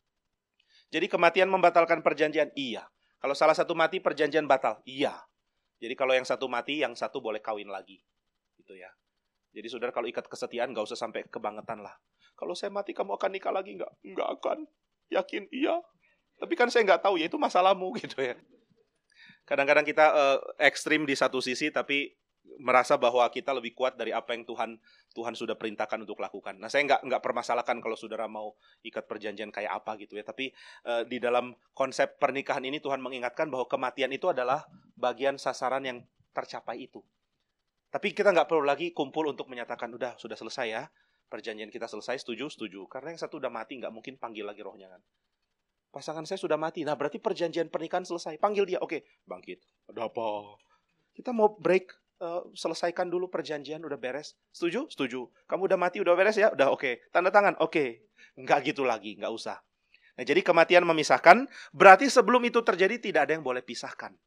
Jadi kematian membatalkan perjanjian? Iya. Kalau salah satu mati, perjanjian batal? Iya. Jadi kalau yang satu mati, yang satu boleh kawin lagi. Gitu ya. Jadi saudara kalau ikat kesetiaan, gak usah sampai kebangetan lah. Kalau saya mati, kamu akan nikah lagi? Nggak? Nggak akan. Yakin? Iya. Tapi kan saya nggak tahu, ya itu masalahmu gitu ya. Kadang-kadang kita uh, ekstrim di satu sisi, tapi merasa bahwa kita lebih kuat dari apa yang Tuhan Tuhan sudah perintahkan untuk lakukan. Nah, saya nggak nggak permasalahkan kalau saudara mau ikat perjanjian kayak apa gitu ya. Tapi uh, di dalam konsep pernikahan ini Tuhan mengingatkan bahwa kematian itu adalah bagian sasaran yang tercapai itu. Tapi kita nggak perlu lagi kumpul untuk menyatakan udah sudah selesai ya, perjanjian kita selesai, setuju setuju. Karena yang satu udah mati nggak mungkin panggil lagi rohnya kan. Pasangan saya sudah mati, nah berarti perjanjian pernikahan selesai. Panggil dia, oke, bangkit. Ada apa? Kita mau break. Uh, selesaikan dulu perjanjian, udah beres. Setuju? Setuju. Kamu udah mati, udah beres ya? Udah oke. Okay. Tanda tangan? Oke. Okay. Enggak gitu lagi, enggak usah. Nah, jadi kematian memisahkan, berarti sebelum itu terjadi tidak ada yang boleh pisahkan.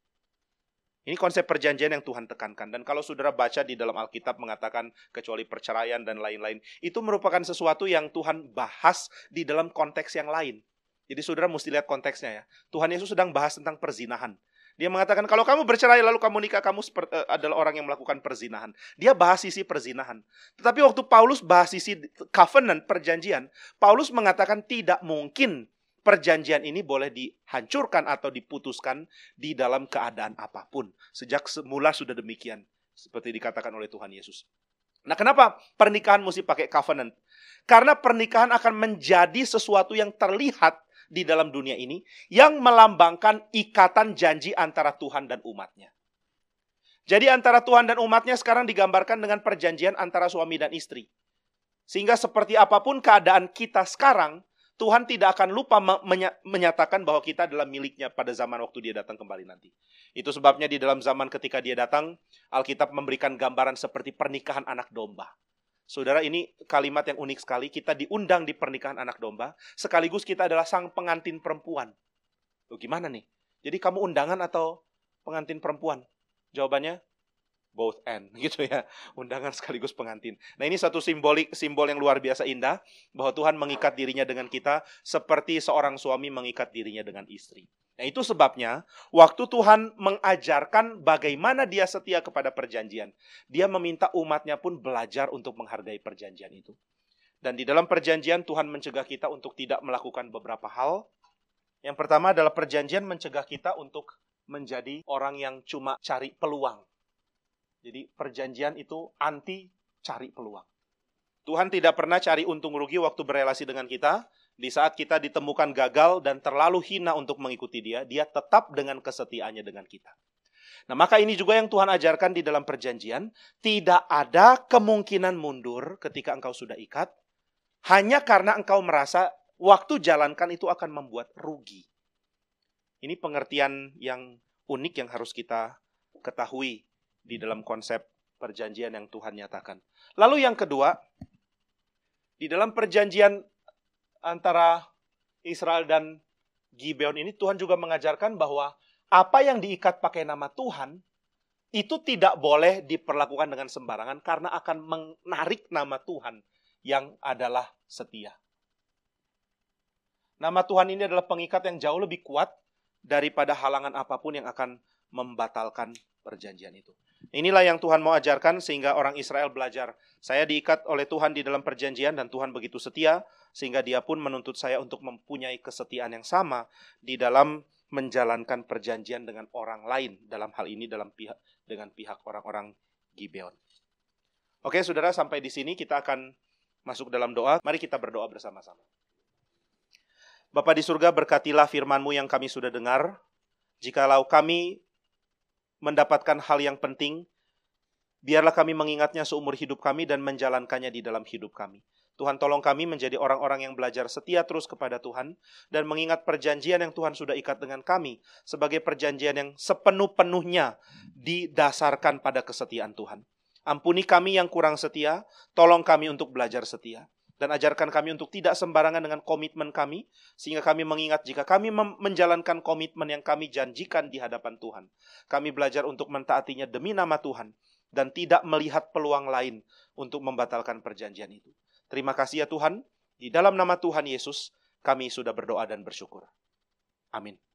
Ini konsep perjanjian yang Tuhan tekankan. Dan kalau saudara baca di dalam Alkitab mengatakan kecuali perceraian dan lain-lain, itu merupakan sesuatu yang Tuhan bahas di dalam konteks yang lain. Jadi saudara mesti lihat konteksnya ya. Tuhan Yesus sedang bahas tentang perzinahan. Dia mengatakan, kalau kamu bercerai lalu kamu nikah, kamu seperti, uh, adalah orang yang melakukan perzinahan. Dia bahas sisi perzinahan. Tetapi waktu Paulus bahas sisi covenant, perjanjian, Paulus mengatakan tidak mungkin perjanjian ini boleh dihancurkan atau diputuskan di dalam keadaan apapun. Sejak semula sudah demikian, seperti dikatakan oleh Tuhan Yesus. Nah, kenapa pernikahan mesti pakai covenant? Karena pernikahan akan menjadi sesuatu yang terlihat di dalam dunia ini, yang melambangkan ikatan janji antara Tuhan dan umatnya. Jadi antara Tuhan dan umatnya sekarang digambarkan dengan perjanjian antara suami dan istri. Sehingga seperti apapun keadaan kita sekarang, Tuhan tidak akan lupa menyatakan bahwa kita adalah miliknya pada zaman waktu dia datang kembali nanti. Itu sebabnya di dalam zaman ketika dia datang, Alkitab memberikan gambaran seperti pernikahan anak domba. Saudara, ini kalimat yang unik sekali. Kita diundang di pernikahan anak domba, sekaligus kita adalah sang pengantin perempuan. Loh, gimana nih? Jadi kamu undangan atau pengantin perempuan? Jawabannya both and, gitu ya. Undangan sekaligus pengantin. Nah, ini satu simbolik simbol yang luar biasa indah, bahwa Tuhan mengikat dirinya dengan kita seperti seorang suami mengikat dirinya dengan istri. Nah, itu sebabnya waktu Tuhan mengajarkan bagaimana dia setia kepada perjanjian, dia meminta umatnya pun belajar untuk menghargai perjanjian itu. Dan di dalam perjanjian Tuhan mencegah kita untuk tidak melakukan beberapa hal. Yang pertama adalah perjanjian mencegah kita untuk menjadi orang yang cuma cari peluang. Jadi perjanjian itu anti cari peluang. Tuhan tidak pernah cari untung rugi waktu berelasi dengan kita. Di saat kita ditemukan gagal dan terlalu hina untuk mengikuti dia, dia tetap dengan kesetiaannya dengan kita. Nah, maka ini juga yang Tuhan ajarkan di dalam perjanjian. Tidak ada kemungkinan mundur ketika engkau sudah ikat, hanya karena engkau merasa waktu jalankan itu akan membuat rugi. Ini pengertian yang unik yang harus kita ketahui di dalam konsep perjanjian yang Tuhan nyatakan. Lalu yang kedua, di dalam perjanjian antara Israel dan Gibeon ini, Tuhan juga mengajarkan bahwa apa yang diikat pakai nama Tuhan, itu tidak boleh diperlakukan dengan sembarangan karena akan menarik nama Tuhan yang adalah setia. Nama Tuhan ini adalah pengikat yang jauh lebih kuat daripada halangan apapun yang akan membatalkan perjanjian itu. Inilah yang Tuhan mau ajarkan sehingga orang Israel belajar. Saya diikat oleh Tuhan di dalam perjanjian dan Tuhan begitu setia sehingga dia pun menuntut saya untuk mempunyai kesetiaan yang sama di dalam menjalankan perjanjian dengan orang lain. Dalam hal ini dalam pihak dengan pihak orang-orang Gibeon. Oke, saudara, sampai di sini kita akan masuk dalam doa. Mari kita berdoa bersama-sama. Bapa di surga, berkatilah firman-Mu yang kami sudah dengar. Jikalau kami mendapatkan hal yang penting, biarlah kami mengingatnya seumur hidup kami dan menjalankannya di dalam hidup kami. Tuhan, tolong kami menjadi orang-orang yang belajar setia terus kepada Tuhan dan mengingat perjanjian yang Tuhan sudah ikat dengan kami sebagai perjanjian yang sepenuh-penuhnya didasarkan pada kesetiaan Tuhan. Ampuni kami yang kurang setia, tolong kami untuk belajar setia. Dan ajarkan kami untuk tidak sembarangan dengan komitmen kami, sehingga kami mengingat jika kami mem- menjalankan komitmen yang kami janjikan di hadapan Tuhan. Kami belajar untuk mentaatinya demi nama Tuhan, dan tidak melihat peluang lain untuk membatalkan perjanjian itu. Terima kasih ya Tuhan, di dalam nama Tuhan Yesus, kami sudah berdoa dan bersyukur. Amin.